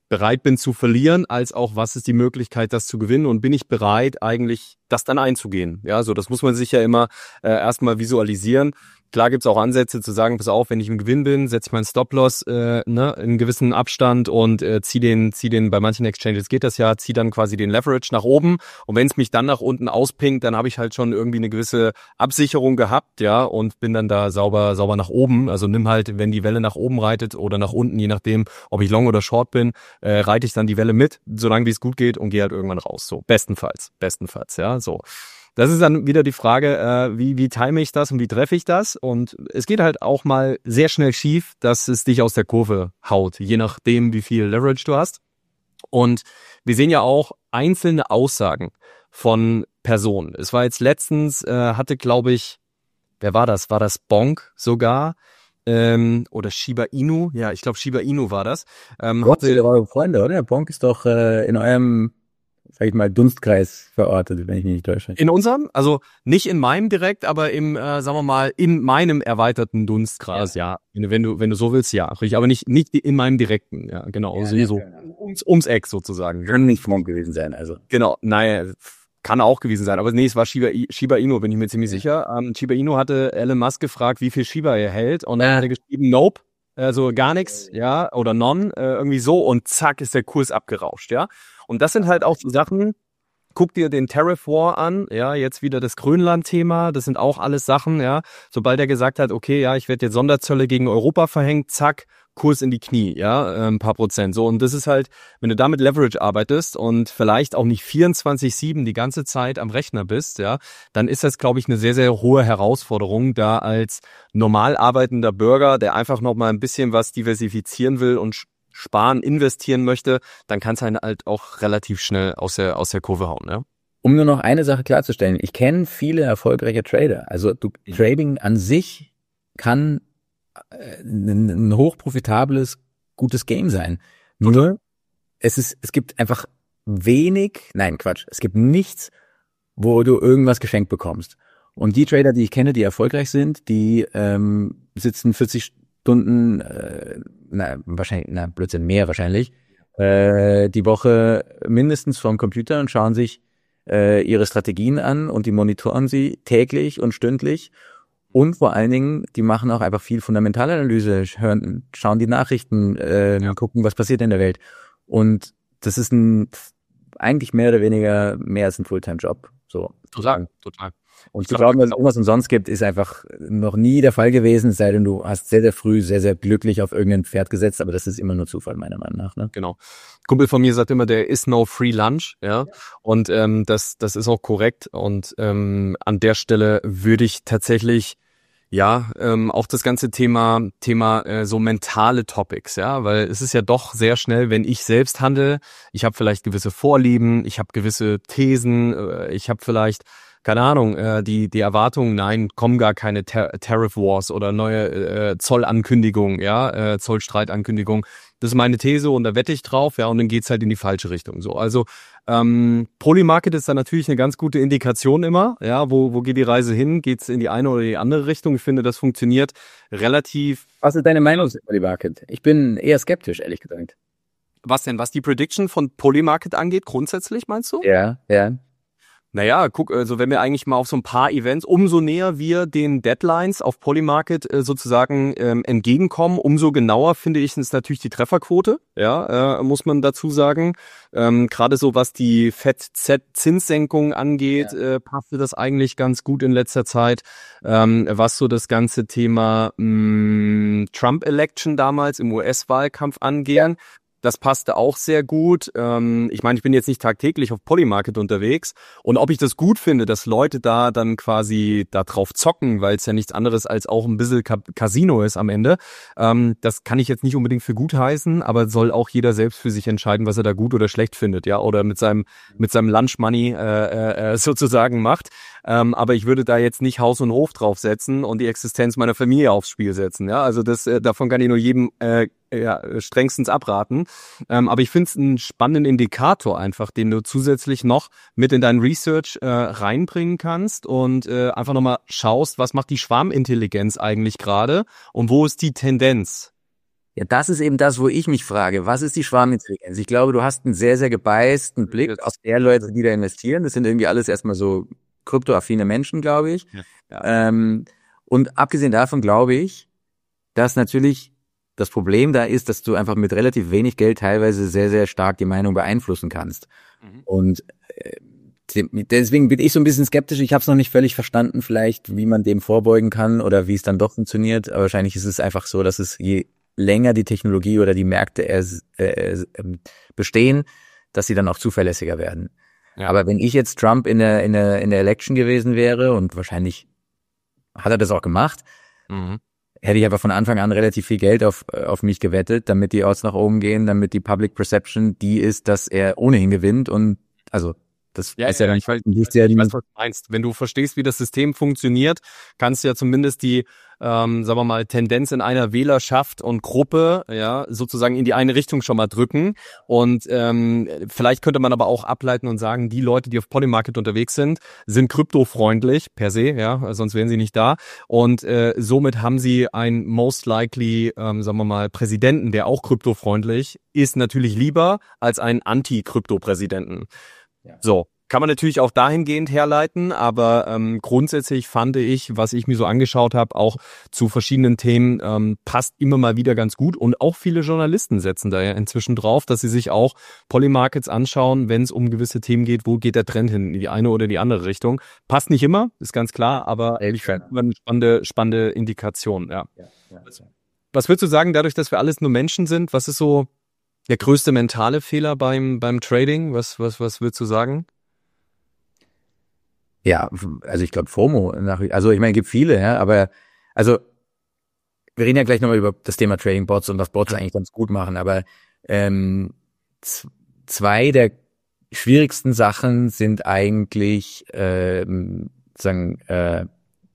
bereit bin zu verlieren, als auch was ist die Möglichkeit, das zu gewinnen und bin ich bereit, eigentlich das dann einzugehen. Ja, so das muss man sich ja immer äh, erstmal visualisieren. Klar gibt's auch Ansätze zu sagen, pass auf, wenn ich im Gewinn bin, setze ich meinen Stop-Loss äh, ne, in einen gewissen Abstand und äh, zieh den, zieh den, bei manchen Exchanges geht das ja, zieh dann quasi den Leverage nach oben und wenn es mich dann nach unten auspinkt, dann habe ich halt schon irgendwie eine gewisse Absicherung gehabt, ja, und bin dann da sauber, sauber nach oben. Also nimm halt, wenn die Welle nach oben reitet oder nach unten, je nachdem, ob ich long oder short bin, äh, reite ich dann die Welle mit, solange wie es gut geht und gehe halt irgendwann raus. So, bestenfalls, bestenfalls, ja, so. Das ist dann wieder die Frage, äh, wie, wie time ich das und wie treffe ich das? Und es geht halt auch mal sehr schnell schief, dass es dich aus der Kurve haut, je nachdem, wie viel Leverage du hast. Und wir sehen ja auch einzelne Aussagen von Personen. Es war jetzt letztens, äh, hatte, glaube ich, wer war das? War das Bonk sogar? Ähm, oder Shiba Inu? Ja, ich glaube, Shiba Inu war das. Ähm, Gott, hatte, ihr eure Freunde, oder? Bonk ist doch äh, in eurem, sag ich mal, Dunstkreis verortet, wenn ich mich nicht täusche. In unserem, also nicht in meinem direkt, aber im, äh, sagen wir mal, in meinem erweiterten Dunstkreis, ja. ja. Wenn du, wenn du so willst, ja. Richtig, aber nicht, nicht in meinem direkten, ja, genau. Ja, so, ja, so genau. ums, ums Eck sozusagen. Kann nicht Bonk gewesen sein, also. Genau, nein, kann auch gewesen sein. Aber nee, es war Shiba, Shiba Inu, bin ich mir ziemlich ja. sicher. Ähm, Shiba Inu hatte Elon Musk gefragt, wie viel Shiba er hält. Und dann ja. hat er geschrieben, nope. Also gar nichts, ja, oder none, äh, irgendwie so. Und zack, ist der Kurs abgerauscht, ja. Und das sind halt auch so Sachen, guck dir den Tariff War an, ja, jetzt wieder das Grönland-Thema, das sind auch alles Sachen, ja. Sobald er gesagt hat, okay, ja, ich werde jetzt Sonderzölle gegen Europa verhängt, zack, Kurs in die Knie, ja, ein paar Prozent. So, und das ist halt, wenn du damit Leverage arbeitest und vielleicht auch nicht vierundzwanzig sieben die ganze Zeit am Rechner bist, ja, dann ist das, glaube ich, eine sehr, sehr hohe Herausforderung, da als normal arbeitender Bürger, der einfach noch mal ein bisschen was diversifizieren will und sparen, investieren möchte, dann kann es halt auch relativ schnell aus der, aus der Kurve hauen, ja. Um nur noch eine Sache klarzustellen, ich kenne viele erfolgreiche Trader. Also du, Trading an sich kann ein, ein hochprofitables, gutes Game sein. Nur, es ist, es gibt einfach wenig, nein, Quatsch, es gibt nichts, wo du irgendwas geschenkt bekommst. Und die Trader, die ich kenne, die erfolgreich sind, die ähm, sitzen vierzig Stunden, äh, na, wahrscheinlich, na, Blödsinn, mehr wahrscheinlich, äh, die Woche mindestens vorm Computer und schauen sich äh, ihre Strategien an und die monitoren sie täglich und stündlich. Und vor allen Dingen, die machen auch einfach viel Fundamentalanalyse, hören, schauen die Nachrichten, äh, ja. gucken, was passiert in der Welt. Und das ist ein eigentlich mehr oder weniger mehr als ein Fulltime-Job. So. Total, total. Und zu glauben, dass es irgendwas umsonst gibt, ist einfach noch nie der Fall gewesen, es sei denn, du hast sehr, sehr früh, sehr, sehr glücklich auf irgendein Pferd gesetzt, aber das ist immer nur Zufall, meiner Meinung nach. Ne? Genau. Kumpel von mir sagt immer, there is no free lunch, ja. Und ähm, das, das ist auch korrekt. Und ähm, an der Stelle würde ich tatsächlich ja, ähm, auch das ganze Thema Thema äh, so mentale Topics, ja, weil es ist ja doch sehr schnell, wenn ich selbst handle, ich habe vielleicht gewisse Vorlieben, ich habe gewisse Thesen, äh, ich habe vielleicht keine Ahnung, äh, die die Erwartung, nein, kommen gar keine Tar- Tariff Wars oder neue äh, Zollankündigungen, ja, äh, Zollstreitankündigungen. Das ist meine These und da wette ich drauf, ja, und dann geht's halt in die falsche Richtung. So, also ähm, Polymarket ist da natürlich eine ganz gute Indikation immer, ja, wo wo geht die Reise hin? Geht's in die eine oder die andere Richtung? Ich finde, das funktioniert relativ. Was ist deine Meinung zu Polymarket? Ich bin eher skeptisch, ehrlich gesagt. Was denn? Was die Prediction von Polymarket angeht, grundsätzlich meinst du? Ja, ja. Naja, guck, also wenn wir eigentlich mal auf so ein paar Events, umso näher wir den Deadlines auf Polymarket äh, sozusagen ähm, entgegenkommen, umso genauer finde ich es natürlich die Trefferquote, ja, äh, muss man dazu sagen. Ähm, gerade so was die Fed-Zinssenkung angeht, ja. äh, passte das eigentlich ganz gut in letzter Zeit. Ähm, was so das ganze Thema mh, Trump-Election damals im U S-Wahlkampf angeht. Ja. Das passte auch sehr gut. Ähm, ich meine, ich bin jetzt nicht tagtäglich auf Polymarket unterwegs. Und ob ich das gut finde, dass Leute da dann quasi da drauf zocken, weil es ja nichts anderes als auch ein bisschen Casino ist am Ende, ähm, das kann ich jetzt nicht unbedingt für gut heißen, aber soll auch jeder selbst für sich entscheiden, was er da gut oder schlecht findet, ja, oder mit seinem mit seinem Lunch Money äh, äh, sozusagen macht. Ähm, aber ich würde da jetzt nicht Haus und Hof draufsetzen und die Existenz meiner Familie aufs Spiel setzen, ja. Also das äh, davon kann ich nur jedem äh, ja, strengstens abraten. Ähm, aber ich finde es einen spannenden Indikator einfach, den du zusätzlich noch mit in dein Research äh, reinbringen kannst und äh, einfach nochmal schaust, was macht die Schwarmintelligenz eigentlich gerade und wo ist die Tendenz? Ja, das ist eben das, wo ich mich frage, was ist die Schwarmintelligenz? Ich glaube, du hast einen sehr, sehr gebeißten Blick auf der Leute, die da investieren. Das sind irgendwie alles erstmal so kryptoaffine Menschen, glaube ich. Ja. Ja. Ähm, und abgesehen davon glaube ich, dass natürlich das Problem da ist, dass du einfach mit relativ wenig Geld teilweise sehr, sehr stark die Meinung beeinflussen kannst. Mhm. Und äh, deswegen bin ich so ein bisschen skeptisch. Ich habe es noch nicht völlig verstanden, vielleicht, wie man dem vorbeugen kann oder wie es dann doch funktioniert. Aber wahrscheinlich ist es einfach so, dass es je länger die Technologie oder die Märkte äh, äh, bestehen, dass sie dann auch zuverlässiger werden. Ja. Aber wenn ich jetzt Trump in der in der in der Election gewesen wäre, und wahrscheinlich hat er das auch gemacht, mhm. hätte ich aber von Anfang an relativ viel Geld auf auf mich gewettet, damit die Odds nach oben gehen, damit die Public Perception die ist, dass er ohnehin gewinnt. Und also das ja, ist ja, ja dann ich weiß, nicht sehr die. Ich weiß, was du meinst. Wenn du verstehst, wie das System funktioniert, kannst du ja zumindest die, ähm, sagen wir mal, Tendenz in einer Wählerschaft und Gruppe, ja, sozusagen in die eine Richtung schon mal drücken. Und ähm, vielleicht könnte man aber auch ableiten und sagen, die Leute, die auf Polymarket unterwegs sind, sind kryptofreundlich per se, ja, sonst wären sie nicht da. Und äh, somit haben sie einen most likely, ähm, sagen wir mal, Präsidenten, der auch kryptofreundlich ist, natürlich lieber als einen Anti-Krypto-Präsidenten. Ja. So, kann man natürlich auch dahingehend herleiten, aber ähm, grundsätzlich fand ich, was ich mir so angeschaut habe, auch zu verschiedenen Themen, ähm, passt immer mal wieder ganz gut. Und auch viele Journalisten setzen da ja inzwischen drauf, dass sie sich auch Polymarkets anschauen, wenn es um gewisse Themen geht, wo geht der Trend hin, in die eine oder die andere Richtung. Passt nicht immer, ist ganz klar, aber ich finde eine spannende, spannende Indikation. Ja. Ja, ja, ja. Was würdest du sagen, dadurch, dass wir alles nur Menschen sind, was ist so der größte mentale Fehler beim beim Trading? Was was was würdest du sagen? Ja, also ich glaube FOMO. Also ich meine, es gibt viele, ja, aber also wir reden ja gleich nochmal über das Thema Trading Bots und was Bots eigentlich ganz gut machen. Aber ähm, z- zwei der schwierigsten Sachen sind eigentlich ähm, sagen äh,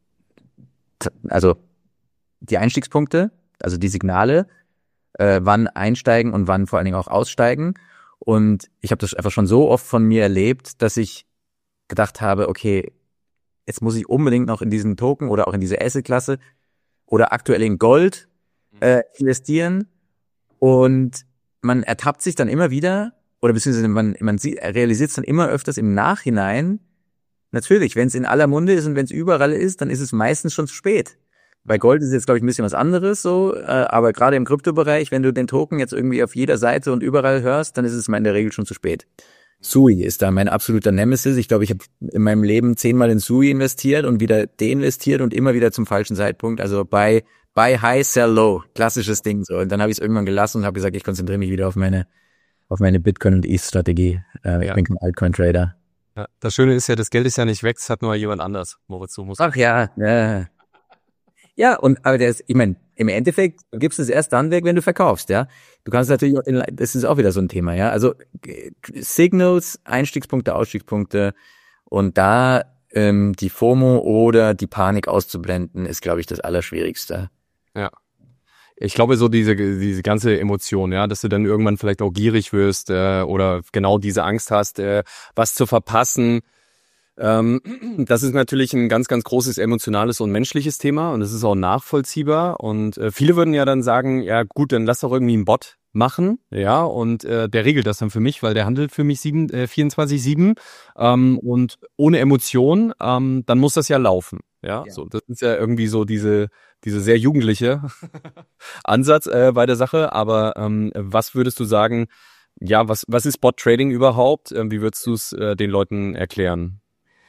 t- also die Einstiegspunkte, also die Signale. Äh, wann einsteigen und wann vor allen Dingen auch aussteigen. Und ich habe das einfach schon so oft von mir erlebt, dass ich gedacht habe, okay, jetzt muss ich unbedingt noch in diesen Token oder auch in diese Asset-Klasse oder aktuell in Gold äh, investieren. Und man ertappt sich dann immer wieder, oder beziehungsweise man, man sieht, realisiert es dann immer öfters im Nachhinein, natürlich, wenn es in aller Munde ist und wenn es überall ist, dann ist es meistens schon zu spät. Bei Gold ist jetzt, glaube ich, ein bisschen was anderes so, äh, aber gerade im Kryptobereich, wenn du den Token jetzt irgendwie auf jeder Seite und überall hörst, dann ist es mal in der Regel schon zu spät. Sui ist da mein absoluter Nemesis. Ich glaube, ich habe in meinem Leben zehnmal in Sui investiert und wieder deinvestiert und immer wieder zum falschen Zeitpunkt. Also bei buy high, sell low, klassisches Ding so. Und dann habe ich es irgendwann gelassen und habe gesagt, ich konzentriere mich wieder auf meine auf meine Bitcoin- und E T H-Strategie. Äh, ich ja. bin kein Altcoin-Trader. Ja, das Schöne ist ja, das Geld ist ja nicht weg, es hat nur jemand anders. Moritz, du musst. Ach ja, ja. Ja, und aber der ist, ich meine, im Endeffekt gibst du es erst dann weg, wenn du verkaufst, ja. Du kannst natürlich, auch in, das ist auch wieder so ein Thema, ja. Also Signals, Einstiegspunkte, Ausstiegspunkte und da ähm, die FOMO oder die Panik auszublenden, ist, glaube ich, das Allerschwierigste. Ja. Ich glaube, so diese diese ganze Emotion, ja, dass du dann irgendwann vielleicht auch gierig wirst äh, oder genau diese Angst hast, äh, was zu verpassen. Ähm, das ist natürlich ein ganz, ganz großes emotionales und menschliches Thema und das ist auch nachvollziehbar. Und äh, viele würden ja dann sagen, ja gut, dann lass doch irgendwie einen Bot machen, ja, und äh, der regelt das dann für mich, weil der handelt für mich sieben, äh, vierundzwanzig sieben ähm, und ohne Emotion, ähm, dann muss das ja laufen, ja? ja. So, das ist ja irgendwie so diese diese sehr jugendliche Ansatz äh, bei der Sache. Aber ähm, was würdest du sagen? Ja, was was ist Bot Trading überhaupt? Ähm, wie würdest du es äh, den Leuten erklären?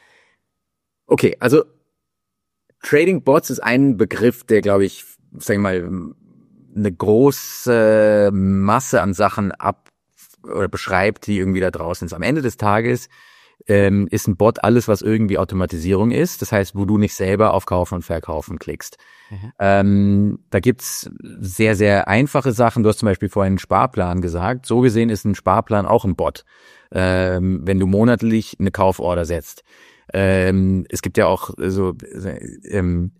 Okay, also Trading Bots ist ein Begriff, der, glaube ich, sag ich mal, eine große Masse an Sachen ab oder beschreibt, die irgendwie da draußen ist. Am Ende des Tages ähm, ist ein Bot alles, was irgendwie Automatisierung ist. Das heißt, wo du nicht selber auf Kaufen und Verkaufen klickst. Mhm. Ähm, da gibt's sehr, sehr einfache Sachen. Du hast zum Beispiel vorhin einen Sparplan gesagt. So gesehen ist ein Sparplan auch ein Bot, ähm, wenn du monatlich eine Kauforder setzt. Ähm, es gibt ja auch so ähm,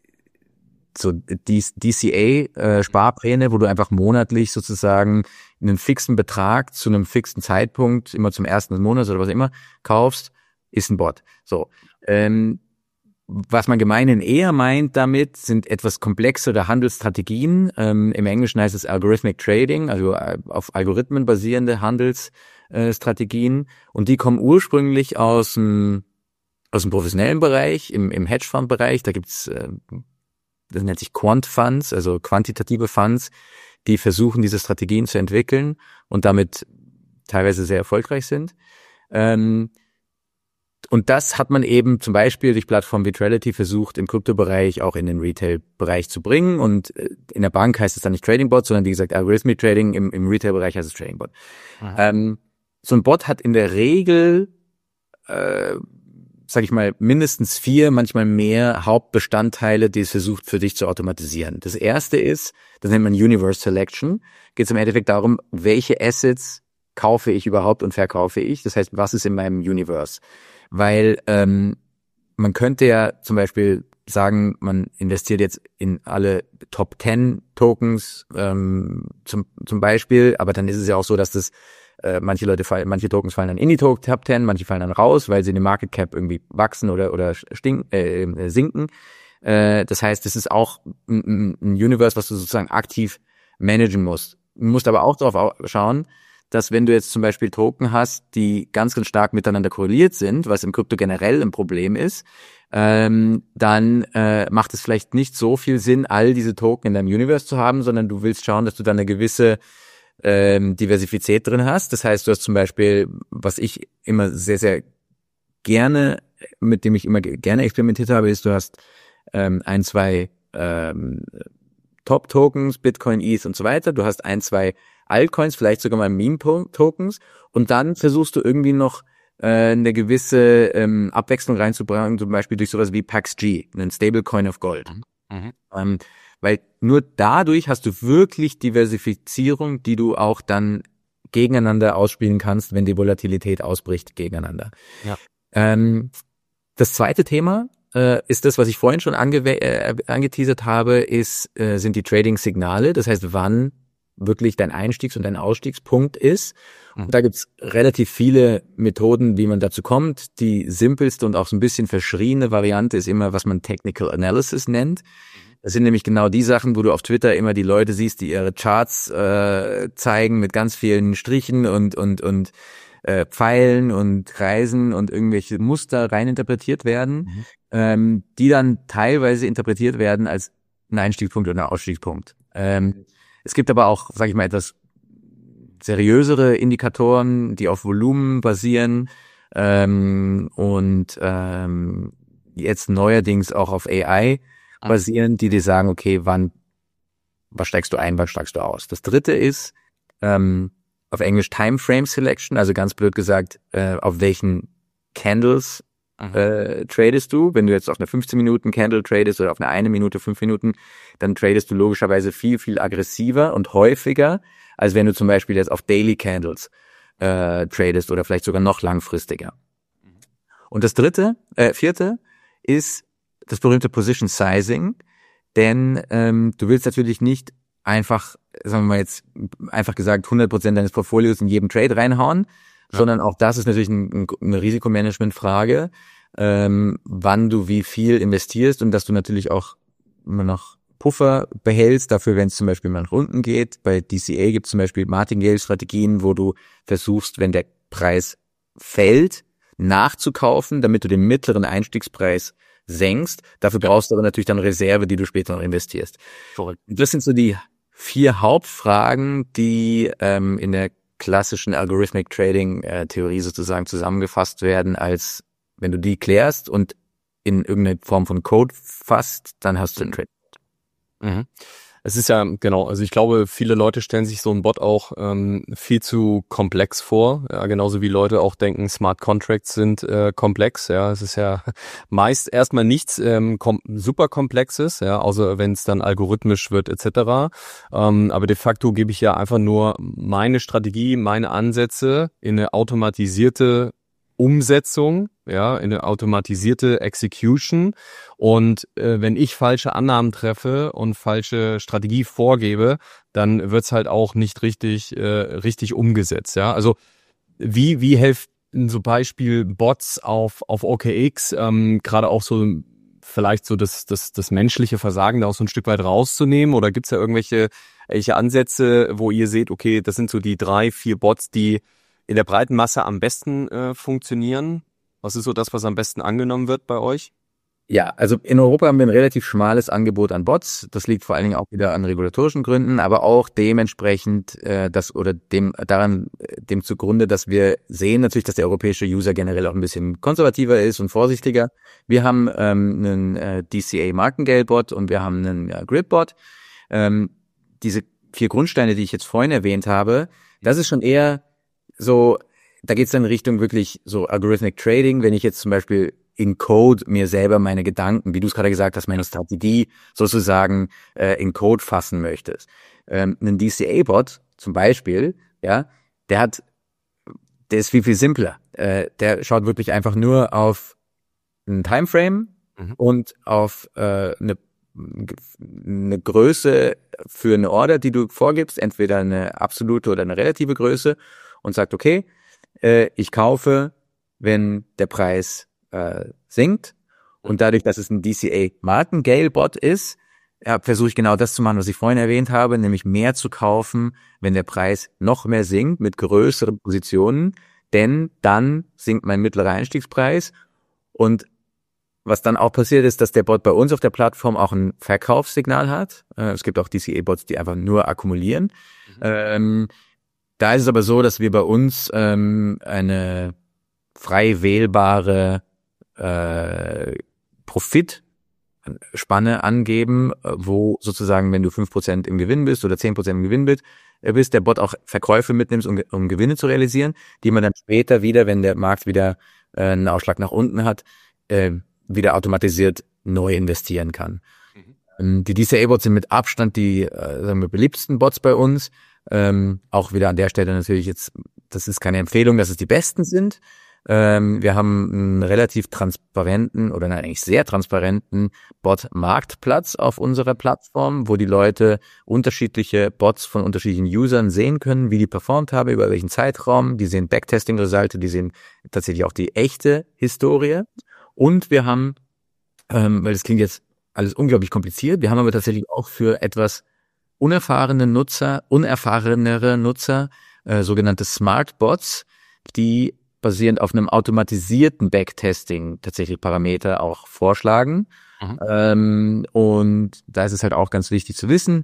so D C A-Sparpläne, wo du einfach monatlich sozusagen einen fixen Betrag zu einem fixen Zeitpunkt, immer zum ersten des Monats oder was immer, kaufst, ist ein Bot. So, ähm, was man gemeinhin eher meint damit, sind etwas komplexere Handelsstrategien. Ähm, Im Englischen heißt es Algorithmic Trading, also auf Algorithmen basierende Handelsstrategien. Und die kommen ursprünglich aus dem, aus dem professionellen Bereich, im, im Hedgefonds-Bereich. Da gibt's, äh, das nennt sich Quant Funds, also quantitative Funds, die versuchen, diese Strategien zu entwickeln und damit teilweise sehr erfolgreich sind. Ähm, Und das hat man eben zum Beispiel durch Plattformen wie Trality versucht, im Kryptobereich auch in den Retail-Bereich zu bringen. Und in der Bank heißt es dann nicht Trading Bot, sondern wie gesagt Algorithmic Trading. Im, im Retail-Bereich heißt es Trading Bot. Ähm, so ein Bot hat in der Regel, äh, sag ich mal, mindestens vier, manchmal mehr Hauptbestandteile, die es versucht für dich zu automatisieren. Das erste ist, das nennt man Universe Selection. Geht es im Endeffekt darum, welche Assets kaufe ich überhaupt und verkaufe ich. Das heißt, was ist in meinem Universe? Weil ähm, man könnte ja zum Beispiel sagen, man investiert jetzt in alle Top zehn Tokens ähm, zum zum Beispiel, aber dann ist es ja auch so, dass das äh, manche Leute fallen, manche Tokens fallen dann in die Top zehn, manche fallen dann raus, weil sie in dem Market Cap irgendwie wachsen oder oder stinken, äh, sinken. Äh, das heißt, es ist auch ein, ein Universe, was du sozusagen aktiv managen musst. Du musst aber auch darauf schauen, dass wenn du jetzt zum Beispiel Token hast, die ganz, ganz stark miteinander korreliert sind, was im Krypto generell ein Problem ist, ähm, dann äh, macht es vielleicht nicht so viel Sinn, all diese Token in deinem Universe zu haben, sondern du willst schauen, dass du dann eine gewisse ähm, Diversität drin hast. Das heißt, du hast zum Beispiel, was ich immer sehr, sehr gerne, mit dem ich immer gerne experimentiert habe, ist, du hast ähm, ein, zwei ähm, Top-Tokens, Bitcoin, E T H und so weiter. Du hast ein, zwei Altcoins, vielleicht sogar mal Meme-Tokens und dann versuchst du irgendwie noch äh, eine gewisse ähm, Abwechslung reinzubringen, zum Beispiel durch sowas wie P A X G, einen Stablecoin of Gold. Mhm. Ähm, weil nur dadurch hast du wirklich Diversifizierung, die du auch dann gegeneinander ausspielen kannst, wenn die Volatilität ausbricht gegeneinander. Ja. Ähm, das zweite Thema äh, ist das, was ich vorhin schon ange- äh, angeteasert habe, ist äh, sind die Trading-Signale. Das heißt, wann wirklich dein Einstiegs- und dein Ausstiegspunkt ist. Und da gibt's relativ viele Methoden, wie man dazu kommt. Die simpelste und auch so ein bisschen verschriene Variante ist immer, was man Technical Analysis nennt. Das sind nämlich genau die Sachen, wo du auf Twitter immer die Leute siehst, die ihre Charts äh, zeigen mit ganz vielen Strichen und und und äh, Pfeilen und Kreisen und irgendwelche Muster reininterpretiert werden, mhm. ähm, die dann teilweise interpretiert werden als ein Einstiegspunkt oder ein Ausstiegspunkt. Ähm, Es gibt aber auch, sage ich mal, etwas seriösere Indikatoren, die auf Volumen basieren ähm, und ähm, jetzt neuerdings auch auf A I basieren, die dir sagen, okay, wann, was steigst du ein, wann steigst du aus. Das dritte ist ähm, auf Englisch Time Frame Selection, also ganz blöd gesagt, äh, auf welchen Candles Äh, tradest du. Wenn du jetzt auf eine fünfzehn Minuten Candle tradest oder auf eine eine Minute, fünf Minuten, dann tradest du logischerweise viel, viel aggressiver und häufiger, als wenn du zum Beispiel jetzt auf Daily Candles äh, tradest oder vielleicht sogar noch langfristiger. Und das dritte, äh, vierte ist das berühmte Position Sizing, denn ähm, du willst natürlich nicht einfach, sagen wir mal jetzt, einfach gesagt hundert Prozent deines Portfolios in jedem Trade reinhauen, ja. Sondern auch das ist natürlich ein, eine Risikomanagement-Frage, ähm, wann du wie viel investierst und dass du natürlich auch immer noch Puffer behältst, dafür, wenn es zum Beispiel mal nach unten geht. Bei D C A gibt es zum Beispiel Martingale-Strategien, wo du versuchst, wenn der Preis fällt, nachzukaufen, damit du den mittleren Einstiegspreis senkst. Dafür brauchst du aber natürlich dann Reserve, die du später noch investierst. Und das sind so die vier Hauptfragen, die ähm, in der klassischen Algorithmic Trading äh, Theorie sozusagen zusammengefasst werden, als wenn du die klärst und in irgendeine Form von Code fasst, dann hast du einen Trade. Mhm. Es ist ja, genau, also ich glaube, viele Leute stellen sich so einen Bot auch ähm, viel zu komplex vor, ja, genauso wie Leute auch denken, Smart Contracts sind äh, komplex, ja, es ist ja meist erstmal nichts ähm, kom- super Komplexes, ja, außer wenn es dann algorithmisch wird et cetera. Ähm, aber de facto gebe ich ja einfach nur meine Strategie, meine Ansätze in eine automatisierte Umsetzung, ja, in eine automatisierte Execution. Und äh, wenn ich falsche Annahmen treffe und falsche Strategie vorgebe, dann wird's halt auch nicht richtig äh, richtig umgesetzt, ja. Also wie wie helfen so Beispiel Bots auf auf O K X, ähm, gerade auch so vielleicht so das, das, das menschliche Versagen da auch so ein Stück weit rauszunehmen? Oder gibt's da irgendwelche, welche Ansätze, wo ihr seht, okay, das sind so die drei, vier Bots, die in der breiten Masse am besten äh, funktionieren? Was ist so das, was am besten angenommen wird bei euch? Ja, also in Europa haben wir ein relativ schmales Angebot an Bots. Das liegt vor allen Dingen auch wieder an regulatorischen Gründen, aber auch dementsprechend äh, das oder dem daran dem zugrunde, dass wir sehen natürlich, dass der europäische User generell auch ein bisschen konservativer ist und vorsichtiger. Wir haben ähm, einen äh, D C A Martingale-Bot und wir haben einen äh, Grid-Bot. Ähm, diese vier Grundsteine, die ich jetzt vorhin erwähnt habe, das ist schon eher so, da geht's dann in Richtung wirklich so Algorithmic Trading, wenn ich jetzt zum Beispiel in Code mir selber meine Gedanken, wie du es gerade gesagt hast, meine Strategie sozusagen äh, in Code fassen möchtest. Ähm, ein D C A-Bot zum Beispiel, ja, der hat, der ist viel, viel simpler. Äh, der schaut wirklich einfach nur auf einen Timeframe mhm. und auf äh, eine, eine Größe für eine Order, die du vorgibst, entweder eine absolute oder eine relative Größe und sagt, okay, äh, ich kaufe, wenn der Preis Äh, sinkt und dadurch, dass es ein D C A Martingale-Bot ist, ja, versuche ich genau das zu machen, was ich vorhin erwähnt habe, nämlich mehr zu kaufen, wenn der Preis noch mehr sinkt mit größeren Positionen, denn dann sinkt mein mittlerer Einstiegspreis und was dann auch passiert ist, dass der Bot bei uns auf der Plattform auch ein Verkaufssignal hat. Äh, es gibt auch D C A-Bots, die einfach nur akkumulieren. Mhm. Ähm, da ist es aber so, dass wir bei uns ähm, eine frei wählbare Äh, Profitspanne angeben, wo sozusagen, wenn du fünf Prozent im Gewinn bist oder zehn Prozent im Gewinn bist, bist, der Bot auch Verkäufe mitnimmst, um, um Gewinne zu realisieren, die man dann später wieder, wenn der Markt wieder äh, einen Ausschlag nach unten hat, äh, wieder automatisiert neu investieren kann. Mhm. Die D C A-Bots sind mit Abstand die äh, sagen wir, beliebtesten Bots bei uns. Ähm, auch wieder an der Stelle natürlich jetzt, das ist keine Empfehlung, dass es die besten sind. Ähm, wir haben einen relativ transparenten oder nein, eigentlich sehr transparenten Bot-Marktplatz auf unserer Plattform, wo die Leute unterschiedliche Bots von unterschiedlichen Usern sehen können, wie die performt haben, über welchen Zeitraum. Die sehen Backtesting-Resultate, die sehen tatsächlich auch die echte Historie. Und wir haben, ähm, weil das klingt jetzt alles unglaublich kompliziert, wir haben aber tatsächlich auch für etwas unerfahrene Nutzer, unerfahrenere Nutzer, äh, sogenannte Smart Bots, die basierend auf einem automatisierten Backtesting tatsächlich Parameter auch vorschlagen. Mhm. Ähm, und da ist es halt auch ganz wichtig zu wissen,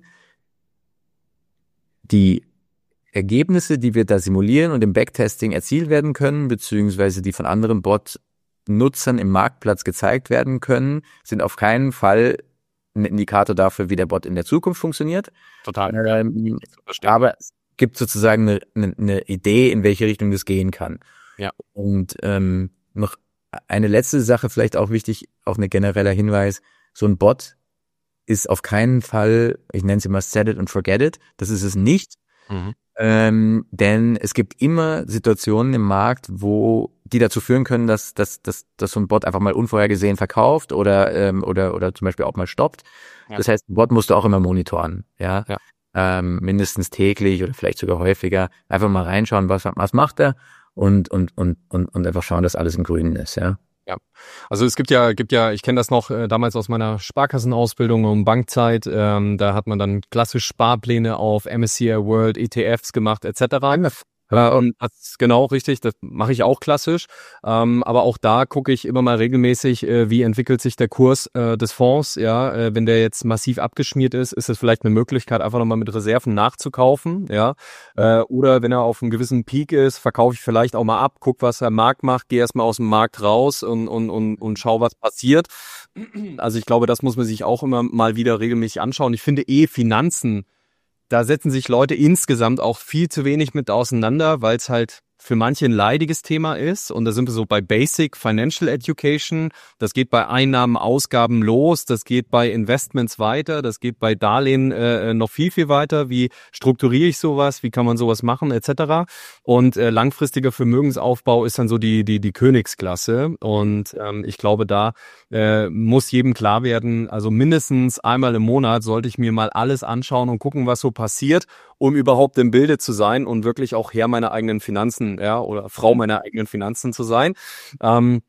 die Ergebnisse, die wir da simulieren und im Backtesting erzielt werden können, beziehungsweise die von anderen Bot-Nutzern im Marktplatz gezeigt werden können, sind auf keinen Fall ein Indikator dafür, wie der Bot in der Zukunft funktioniert. Total. Ähm, aber es gibt sozusagen eine, eine, eine Idee, in welche Richtung das gehen kann. Ja. Und ähm, noch eine letzte Sache, vielleicht auch wichtig, auch ein genereller Hinweis, so ein Bot ist auf keinen Fall, ich nenne es immer set it and forget it, das ist es nicht, mhm. ähm, denn es gibt immer Situationen im Markt, wo die dazu führen können, dass, dass, dass, dass so ein Bot einfach mal unvorhergesehen verkauft oder, ähm, oder, oder zum Beispiel auch mal stoppt. Ja. Das heißt, ein Bot musst du auch immer monitoren, ja, ja. Ähm, mindestens täglich oder vielleicht sogar häufiger, einfach mal reinschauen, was, was macht er. Und, und, und, und, und einfach schauen, dass alles im Grünen ist, ja. Ja, also es gibt ja, gibt ja, ich kenne das noch äh, damals aus meiner Sparkassenausbildung und Bankzeit, ähm, da hat man dann klassisch Sparpläne auf M S C I World, E T Fs gemacht et cetera. Ja, und das genau richtig, das mache ich auch klassisch. Ähm, aber auch da gucke ich immer mal regelmäßig, äh, wie entwickelt sich der Kurs äh, des Fonds. Ja, äh, wenn der jetzt massiv abgeschmiert ist, ist es vielleicht eine Möglichkeit, einfach nochmal mit Reserven nachzukaufen. Ja, äh, oder wenn er auf einem gewissen Peak ist, verkaufe ich vielleicht auch mal ab, guck, was der Markt macht, gehe erstmal aus dem Markt raus und und und und schau, was passiert. Also ich glaube, das muss man sich auch immer mal wieder regelmäßig anschauen. Ich finde eh Finanzen, da setzen sich Leute insgesamt auch viel zu wenig mit auseinander, weil es halt für manche ein leidiges Thema ist. Und da sind wir so bei Basic Financial Education. Das geht bei Einnahmen, Ausgaben los. Das geht bei Investments weiter. Das geht bei Darlehen äh, noch viel, viel weiter. Wie strukturiere ich sowas? Wie kann man sowas machen? et cetera. Und äh, langfristiger Vermögensaufbau ist dann so die die die Königsklasse. Und ähm, ich glaube, da äh, muss jedem klar werden, also mindestens einmal im Monat sollte ich mir mal alles anschauen und gucken, was so passiert, um überhaupt im Bilde zu sein und wirklich auch Herr meiner eigenen Finanzen, ja, oder Frau meiner eigenen Finanzen zu sein. Ähm,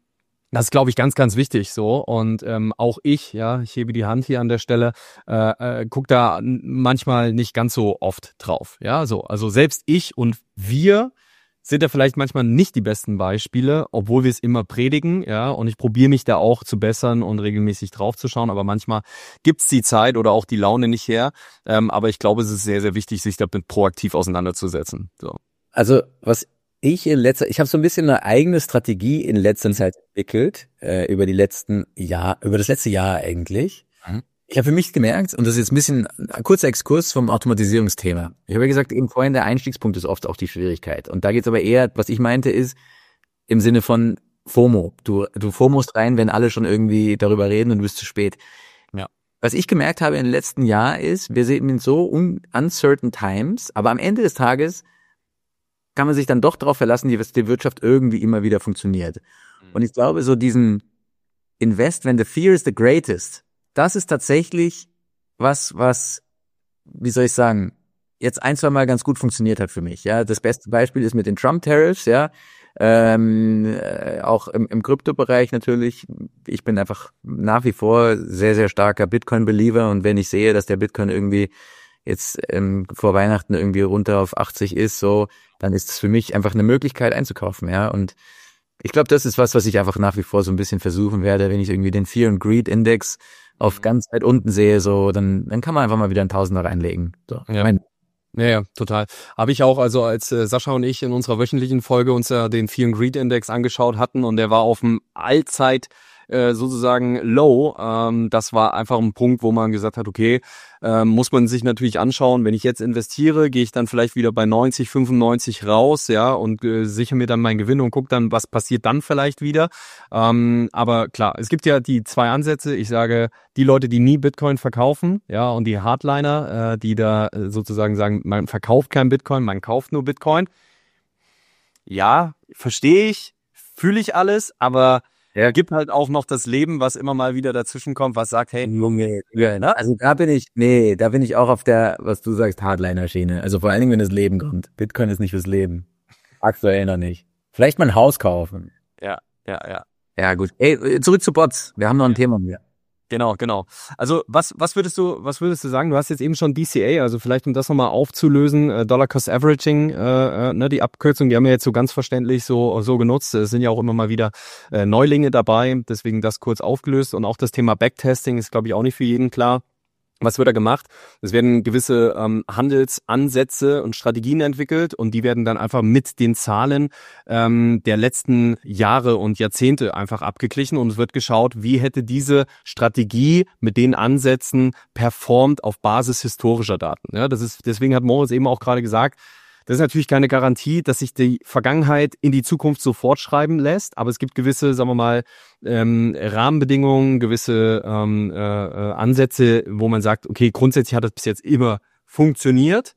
Das ist, glaube ich, ganz, ganz wichtig so. Und ähm, auch ich, ja, ich hebe die Hand hier an der Stelle, äh, äh, guck da manchmal nicht ganz so oft drauf. Ja, so. Also selbst ich und wir sind da vielleicht manchmal nicht die besten Beispiele, obwohl wir es immer predigen, ja, und ich probiere mich da auch zu bessern und regelmäßig drauf zu schauen, aber manchmal gibt's die Zeit oder auch die Laune nicht her, ähm, aber ich glaube, es ist sehr, sehr wichtig, sich damit proaktiv auseinanderzusetzen. So. Also was ich in letzter, ich habe so ein bisschen eine eigene Strategie in letzter Zeit entwickelt, äh, über die letzten Jahr, über das letzte Jahr eigentlich. Mhm. Ich habe für mich gemerkt, und das ist jetzt ein bisschen ein kurzer Exkurs vom Automatisierungsthema. Ich habe ja gesagt, eben vorhin der Einstiegspunkt ist oft auch die Schwierigkeit. Und da geht's aber eher, was ich meinte, ist im Sinne von FOMO. Du, du FOMOst rein, wenn alle schon irgendwie darüber reden und du bist zu spät. Ja. Was ich gemerkt habe im letzten Jahr ist, wir sind in so un- uncertain times, aber am Ende des Tages kann man sich dann doch darauf verlassen, dass die Wirtschaft irgendwie immer wieder funktioniert. Und ich glaube, so diesen Invest when the fear is the greatest, das ist tatsächlich was, was, wie soll ich sagen, jetzt ein, zwei Mal ganz gut funktioniert hat für mich. Ja, das beste Beispiel ist mit den Trump-Tariffs, ja, ähm, äh, auch im, im Kryptobereich natürlich. Ich bin einfach nach wie vor sehr, sehr starker Bitcoin-Believer und wenn ich sehe, dass der Bitcoin irgendwie jetzt ähm, vor Weihnachten irgendwie runter auf achtzig ist, so, dann ist es für mich einfach eine Möglichkeit einzukaufen, ja, und ich glaube, das ist was, was ich einfach nach wie vor so ein bisschen versuchen werde, wenn ich irgendwie den Fear and Greed Index auf ganz weit unten sehe, so, dann, dann kann man einfach mal wieder einen Tausender reinlegen. So, Ja. mein, Ja, ja, total. Habe ich auch, also als äh, Sascha und ich in unserer wöchentlichen Folge uns ja den Fear and Greed Index angeschaut hatten und der war auf dem Allzeit äh, sozusagen low. Ähm, das war einfach ein Punkt, wo man gesagt hat, okay, ähm, muss man sich natürlich anschauen, wenn ich jetzt investiere, gehe ich dann vielleicht wieder bei neunzig, fünfundneunzig raus, ja, und äh, sichere mir dann meinen Gewinn und gucke dann, was passiert dann vielleicht wieder. Ähm, aber klar, es gibt ja die zwei Ansätze. Ich sage, die Leute, die nie Bitcoin verkaufen, ja, und die Hardliner, äh, die da äh, sozusagen sagen, man verkauft kein Bitcoin, man kauft nur Bitcoin. Ja, verstehe ich, fühle ich alles, aber Ja. gibt halt auch noch das Leben, was immer mal wieder dazwischen kommt, was sagt, hey, Junge, ne? Also da bin ich, nee, da bin ich auch auf der, was du sagst, Hardliner-Schiene. Also vor allen Dingen, wenn das Leben kommt. Bitcoin ist nicht fürs Leben. Aktuell noch nicht. Vielleicht mal ein Haus kaufen. ja, ja, ja. Ja, gut. Ey, zurück zu Bots. Wir haben noch ein Thema mehr. Genau, genau. Also was was würdest du was würdest du sagen? Du hast jetzt eben schon D C A, also vielleicht um das nochmal aufzulösen, äh, Dollar Cost Averaging, äh, äh, ne, die Abkürzung, die haben wir jetzt so ganz verständlich so so genutzt. Es sind ja auch immer mal wieder äh, Neulinge dabei, deswegen das kurz aufgelöst und auch das Thema Backtesting ist, glaube ich, auch nicht für jeden klar. Was wird da gemacht? Es werden gewisse ähm, Handelsansätze und Strategien entwickelt und die werden dann einfach mit den Zahlen ähm, der letzten Jahre und Jahrzehnte einfach abgeglichen und es wird geschaut, wie hätte diese Strategie mit den Ansätzen performt auf Basis historischer Daten. Ja, das ist, deswegen hat Moritz eben auch gerade gesagt, das ist natürlich keine Garantie, dass sich die Vergangenheit in die Zukunft so fortschreiben lässt, aber es gibt gewisse, sagen wir mal, ähm, Rahmenbedingungen, gewisse ähm, äh, äh, Ansätze, wo man sagt, okay, grundsätzlich hat das bis jetzt immer funktioniert,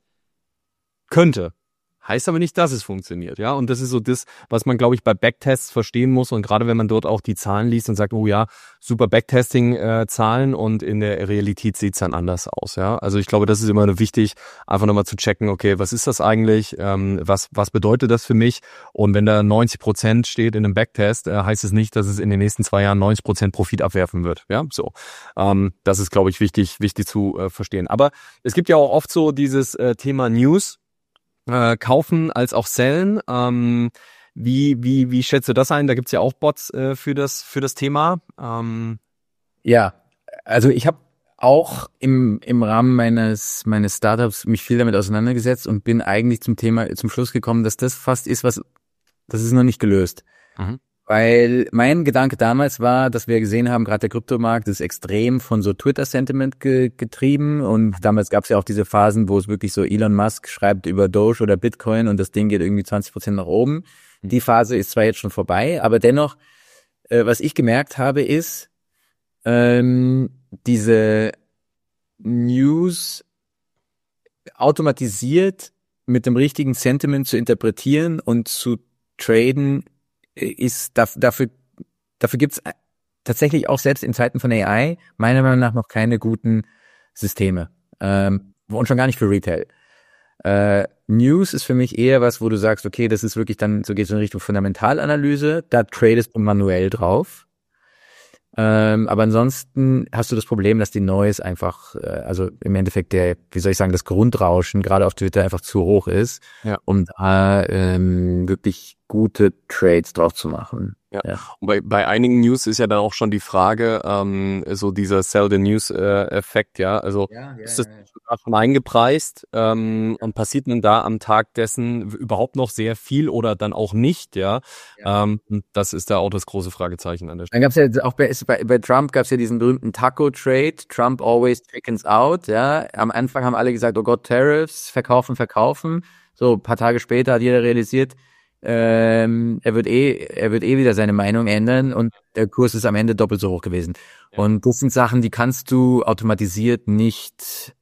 könnte. Heißt aber nicht, dass es funktioniert, ja. Und das ist so das, was man, glaube ich, bei Backtests verstehen muss. Und gerade wenn man dort auch die Zahlen liest und sagt, oh ja, super Backtesting-Zahlen äh, und in der Realität sieht's dann anders aus, ja. Also ich glaube, das ist immer wichtig, einfach nochmal zu checken, okay, was ist das eigentlich? Ähm, was was bedeutet das für mich? Und wenn da neunzig Prozent steht in einem Backtest, äh, heißt es nicht, dass es in den nächsten zwei Jahren neunzig Prozent Profit abwerfen wird, ja. So, ähm, das ist, glaube ich, wichtig wichtig zu äh, verstehen. Aber es gibt ja auch oft so dieses äh, Thema News. Äh, kaufen als auch sellen. Ähm, wie, wie, wie schätzt du das ein? Da gibt's ja auch Bots äh, für das, für das Thema. Ähm, Ja, also ich habe auch im, im Rahmen meines, meines Startups mich viel damit auseinandergesetzt und bin eigentlich zum Thema, zum Schluss gekommen, dass das fast ist, was, das ist noch nicht gelöst. Mhm. Weil mein Gedanke damals war, dass wir gesehen haben, gerade der Kryptomarkt ist extrem von so Twitter-Sentiment ge- getrieben und damals gab es ja auch diese Phasen, wo es wirklich so Elon Musk schreibt über Doge oder Bitcoin und das Ding geht irgendwie zwanzig Prozent nach oben. Die Phase ist zwar jetzt schon vorbei, aber dennoch, äh, was ich gemerkt habe, ist, ähm, diese News automatisiert mit dem richtigen Sentiment zu interpretieren und zu traden, ist dafür dafür gibt's tatsächlich auch selbst in Zeiten von A I meiner Meinung nach noch keine guten Systeme ähm, und schon gar nicht für Retail. Äh, News ist für mich eher was, wo du sagst, okay, das ist wirklich dann, so geht es in Richtung Fundamentalanalyse, da tradest du manuell drauf. Ähm, aber ansonsten hast du das Problem, dass die Noise einfach, äh, also im Endeffekt der, wie soll ich sagen, das Grundrauschen gerade auf Twitter einfach zu hoch ist, Ja. um da ähm, wirklich gute Trades drauf zu machen. Ja. Ja. Und bei, bei einigen News ist ja dann auch schon die Frage, ähm, so dieser Sell-the-News-Effekt, ja, also Ja, ja, ist das ja, ja. sogar schon eingepreist ähm, und passiert denn da am Tag dessen überhaupt noch sehr viel oder dann auch nicht, ja? Ja. Ähm, das ist da auch das große Fragezeichen an der Stelle. Dann gab's ja jetzt auch bei, ist bei, bei Trump gab's ja diesen berühmten Taco-Trade, Trump always chickens out, ja. Am Anfang haben alle gesagt, oh Gott, Tariffs, verkaufen, verkaufen. So, ein paar Tage später hat jeder realisiert, ähm, er wird eh, er wird eh wieder seine Meinung ändern und der Kurs ist am Ende doppelt so hoch gewesen. Ja. Und das sind Sachen, die kannst du automatisiert nicht,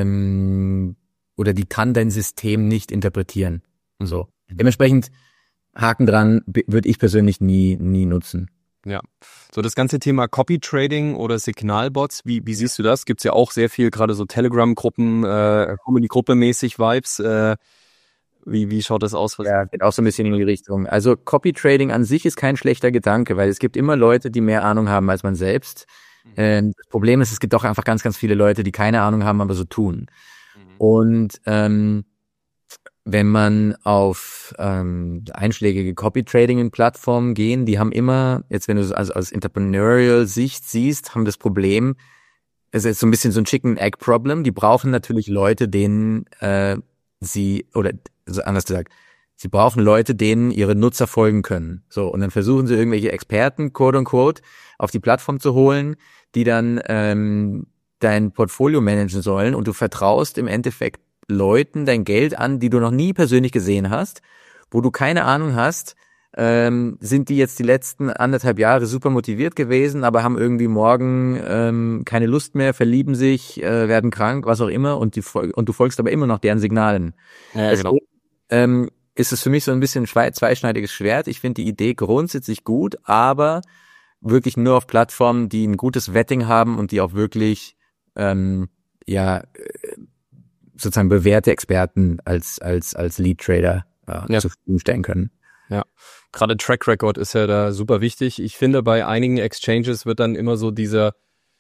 ähm, oder die kann dein System nicht interpretieren. So. Dementsprechend Haken dran, würde ich persönlich nie, nie nutzen. Ja, so das ganze Thema Copy Trading oder Signalbots, wie, wie siehst du das? Gibt's ja auch sehr viel, gerade so Telegram-Gruppen, äh, Comedy-Gruppe mäßig Vibes. Äh, wie, wie schaut das aus? Was Ja, geht auch so ein bisschen in die Richtung. Also Copy Trading an sich ist kein schlechter Gedanke, weil es gibt immer Leute, die mehr Ahnung haben als man selbst. Ähm, das Problem ist, es gibt auch einfach ganz, ganz viele Leute, die keine Ahnung haben, aber so tun. Und ähm, wenn man auf ähm, einschlägige Copy-Trading-Plattformen gehen, die haben immer, jetzt wenn du es also aus Entrepreneurial-Sicht siehst, haben das Problem, es ist so ein bisschen so ein Chicken-Egg-Problem, die brauchen natürlich Leute, denen äh, sie, oder also anders gesagt, sie brauchen Leute, denen ihre Nutzer folgen können. So, und dann versuchen sie irgendwelche Experten, quote-unquote, auf die Plattform zu holen, die dann ähm, dein Portfolio managen sollen und du vertraust im Endeffekt Leuten dein Geld an, die du noch nie persönlich gesehen hast, wo du keine Ahnung hast, ähm, sind die jetzt die letzten anderthalb Jahre super motiviert gewesen, aber haben irgendwie morgen ähm, keine Lust mehr, verlieben sich, äh, werden krank, was auch immer, und die und du folgst aber immer noch deren Signalen. Ja, Deswegen, genau. ähm, ist es für mich so ein bisschen ein zweischneidiges Schwert. Ich finde die Idee grundsätzlich gut, aber wirklich nur auf Plattformen, die ein gutes Vetting haben und die auch wirklich ähm, ja sozusagen bewährte Experten als als als Lead Trader äh, Ja. zur Verfügung stellen können. Ja, gerade Track Record ist ja da super wichtig. Ich finde, bei einigen Exchanges wird dann immer so dieser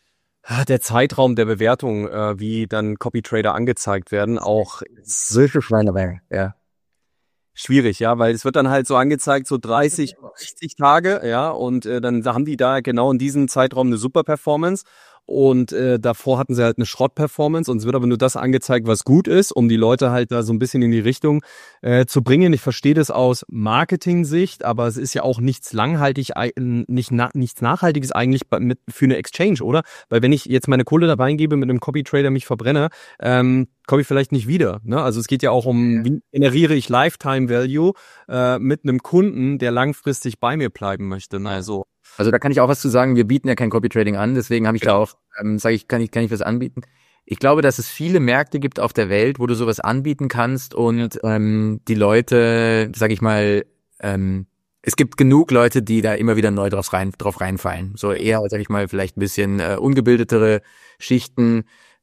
ah, der Zeitraum der Bewertung, äh, wie dann Copy Trader angezeigt werden, auch Solche Schweinerei, ja. schwierig, ja, weil es wird dann halt so angezeigt, so dreißig, sechzig Tage, ja, und äh, dann haben die da genau in diesem Zeitraum eine super Performance. Und äh, davor hatten sie halt eine Schrott-Performance und es wird aber nur das angezeigt, was gut ist, um die Leute halt da so ein bisschen in die Richtung äh, zu bringen. Ich verstehe das aus Marketing-Sicht, aber es ist ja auch nichts langhaltig, nicht na, nichts Nachhaltiges eigentlich bei, mit, für eine Exchange, oder? Weil wenn ich jetzt meine Kohle da reingebe, mit einem Copy-Trader mich verbrenne, ähm, komme ich vielleicht nicht wieder. Ne? Also es geht ja auch um, wie generiere ich Lifetime-Value äh, mit einem Kunden, der langfristig bei mir bleiben möchte. Ne? Also Also da kann ich auch was zu sagen. Wir bieten ja kein Copy Trading an, deswegen habe ich da auch, ähm, sage ich, kann ich, kann ich was anbieten. Ich glaube, dass es viele Märkte gibt auf der Welt, wo du sowas anbieten kannst und ähm, die Leute, sage ich mal, ähm, es gibt genug Leute, die da immer wieder neu drauf rein, drauf reinfallen. So eher, sage ich mal, vielleicht ein bisschen äh, ungebildetere Schichten.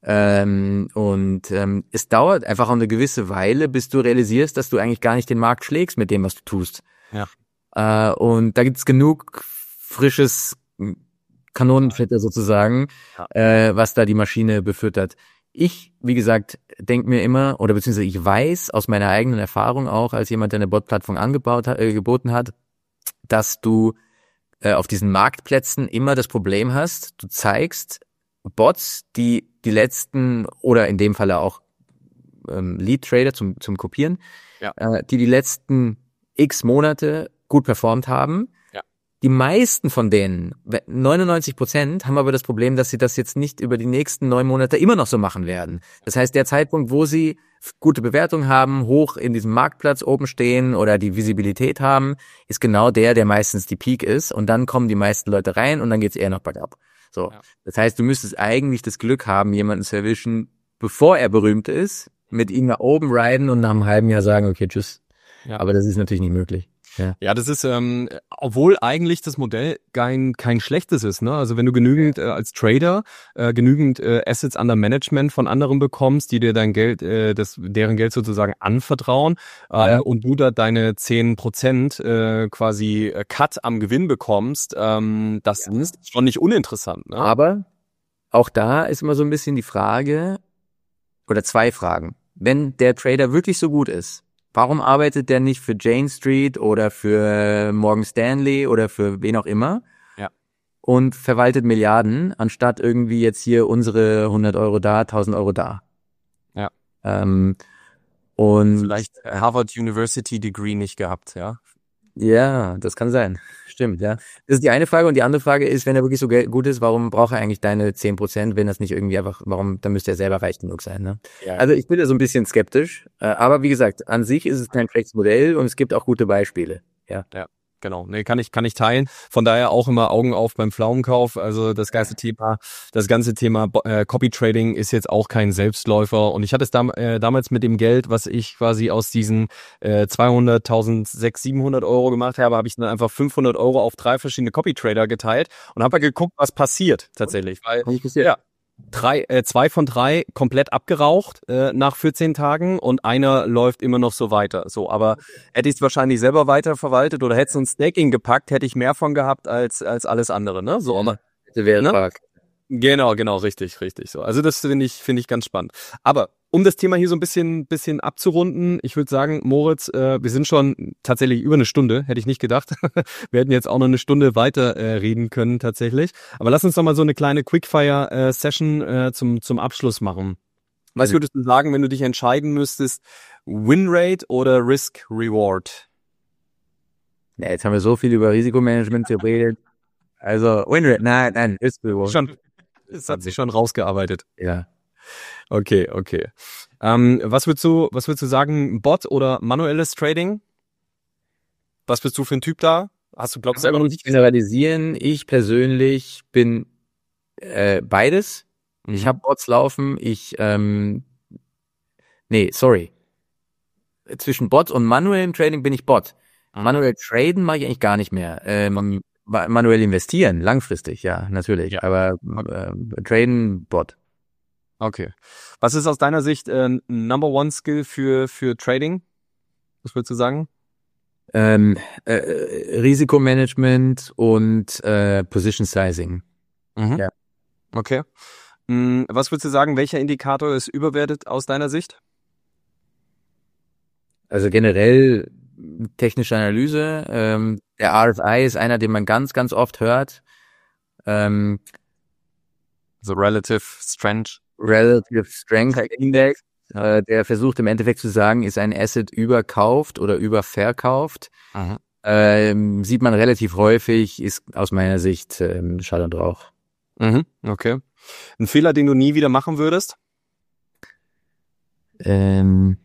Ähm, und ähm, es dauert einfach auch eine gewisse Weile, bis du realisierst, dass du eigentlich gar nicht den Markt schlägst mit dem, was du tust. Ja. Äh, und da gibt's genug frisches Kanonenfutter sozusagen, Ja. äh, was da die Maschine befüttert. Ich, wie gesagt, denke mir immer, oder beziehungsweise ich weiß aus meiner eigenen Erfahrung auch, als jemand, der eine Bot-Plattform angebaut hat, äh, geboten hat, dass du äh, auf diesen Marktplätzen immer das Problem hast, du zeigst Bots, die die letzten, oder in dem Falle auch ähm, Lead-Trader zum, zum Kopieren, Ja. äh, die die letzten x Monate gut performt haben. Ja. Die meisten von denen, neunundneunzig Prozent, haben aber das Problem, dass sie das jetzt nicht über die nächsten neun Monate immer noch so machen werden. Das heißt, der Zeitpunkt, wo sie gute Bewertung haben, hoch in diesem Marktplatz oben stehen oder die Visibilität haben, ist genau der, der meistens die Peak ist. Und dann kommen die meisten Leute rein und dann geht's eher noch bergab. So. Ja. Das heißt, du müsstest eigentlich das Glück haben, jemanden zu erwischen, bevor er berühmt ist, mit ihm nach oben riden und nach einem halben Jahr sagen, okay, tschüss. Ja. Aber das ist natürlich nicht möglich. Ja, Ja, das ist, ähm, obwohl eigentlich das Modell kein kein schlechtes ist, ne? Also wenn du genügend äh, als Trader äh, genügend äh, Assets under Management von anderen bekommst, die dir dein Geld, äh, das deren Geld sozusagen anvertrauen, äh, ja. und du da deine zehn Prozent äh, quasi äh, Cut am Gewinn bekommst, ähm, das ist schon nicht uninteressant, ne? Aber auch da ist immer so ein bisschen die Frage, oder zwei Fragen. Wenn der Trader wirklich so gut ist, warum arbeitet der nicht für Jane Street oder für Morgan Stanley oder für wen auch immer Ja. und verwaltet Milliarden, anstatt irgendwie jetzt hier unsere hundert Euro da, tausend Euro da? Ja. Ähm, und Vielleicht Harvard University Degree nicht gehabt, ja. ja, das kann sein. Stimmt, ja. Das ist die eine Frage. Und die andere Frage ist, wenn er wirklich so gel- gut ist, warum braucht er eigentlich deine zehn Prozent, wenn das nicht irgendwie einfach, warum, dann müsste er selber reich genug sein, ne? Ja. Also ich bin da so ein bisschen skeptisch. Äh, aber wie gesagt, an sich ist es kein schlechtes Modell und es gibt auch gute Beispiele. Ja. Ja, genau. Nee, kann ich, kann ich teilen. Von daher auch immer Augen auf beim Pflaumenkauf. Also das ganze Thema, das ganze Thema äh, Copy Trading ist jetzt auch kein Selbstläufer. Und ich hatte es dam äh, damals mit dem Geld, was ich quasi aus diesen äh, zweihundert, sechshundert, siebenhundert Euro gemacht habe, habe ich dann einfach fünfhundert Euro auf drei verschiedene Copy Trader geteilt und habe geguckt, was passiert tatsächlich. Weil, ja, Drei, äh, zwei von drei komplett abgeraucht äh, nach vierzehn Tagen und einer läuft immer noch so weiter. So, aber hätte ich es wahrscheinlich selber weiter verwaltet oder hätte es ein Staking gepackt, hätte ich mehr von gehabt als als alles andere. Ne, so, aber wäre ne? Park. Genau, genau, richtig, richtig so. Also das finde ich finde ich ganz spannend. Aber um das Thema hier so ein bisschen bisschen abzurunden, ich würde sagen, Moritz, äh, wir sind schon tatsächlich über eine Stunde, hätte ich nicht gedacht. Wir hätten jetzt auch noch eine Stunde weiter äh, reden können tatsächlich. Aber lass uns doch mal so eine kleine Quickfire-Session äh, zum zum Abschluss machen. Was würdest du sagen, wenn du dich entscheiden müsstest, Winrate oder Risk Reward? Ja, jetzt haben wir so viel über Risikomanagement geredet. Also Winrate, nein, nein, ist Schon, es hat sich schon rausgearbeitet. Ja. Okay, okay. Ähm, was würdest du, was würdest du sagen, Bot oder manuelles Trading? Was bist du für ein Typ da? Hast du, glaubst du, selber noch nicht? Generalisieren, ich persönlich bin äh, beides. Ich Mhm. habe Bots laufen, ich, ähm, nee, sorry. Zwischen Bot und manuellem Trading bin ich Bot. Manuell traden mache ich eigentlich gar nicht mehr. Ähm, ma- manuell investieren, langfristig, ja, natürlich. Ja. Aber äh, traden, Bot. Okay. Was ist aus deiner Sicht äh, ein Number One Skill für, für Trading? Was würdest du sagen? Ähm, äh, Risikomanagement und äh, Position Sizing. Mhm. Ja. Okay. Hm, was würdest du sagen, welcher Indikator ist überwertet aus deiner Sicht? Also generell technische Analyse. Ähm, der R S I ist einer, den man ganz, ganz oft hört. Ähm, The Relative Strength. Relative Strength Index, äh, der versucht im Endeffekt zu sagen, ist ein Asset überkauft oder überverkauft. Mhm. Ähm, sieht man relativ häufig, ist aus meiner Sicht ähm, Schall und Rauch. Mhm. Okay. Ein Fehler, den du nie wieder machen würdest? Ähm,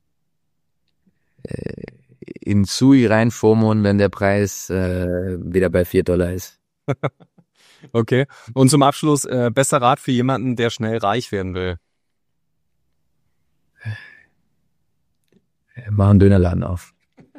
äh, in Sui reinfummeln, wenn der Preis äh, wieder bei vier Dollar ist. Okay. Und zum Abschluss, äh, besser Rat für jemanden, der schnell reich werden will. Mach einen Dönerladen auf.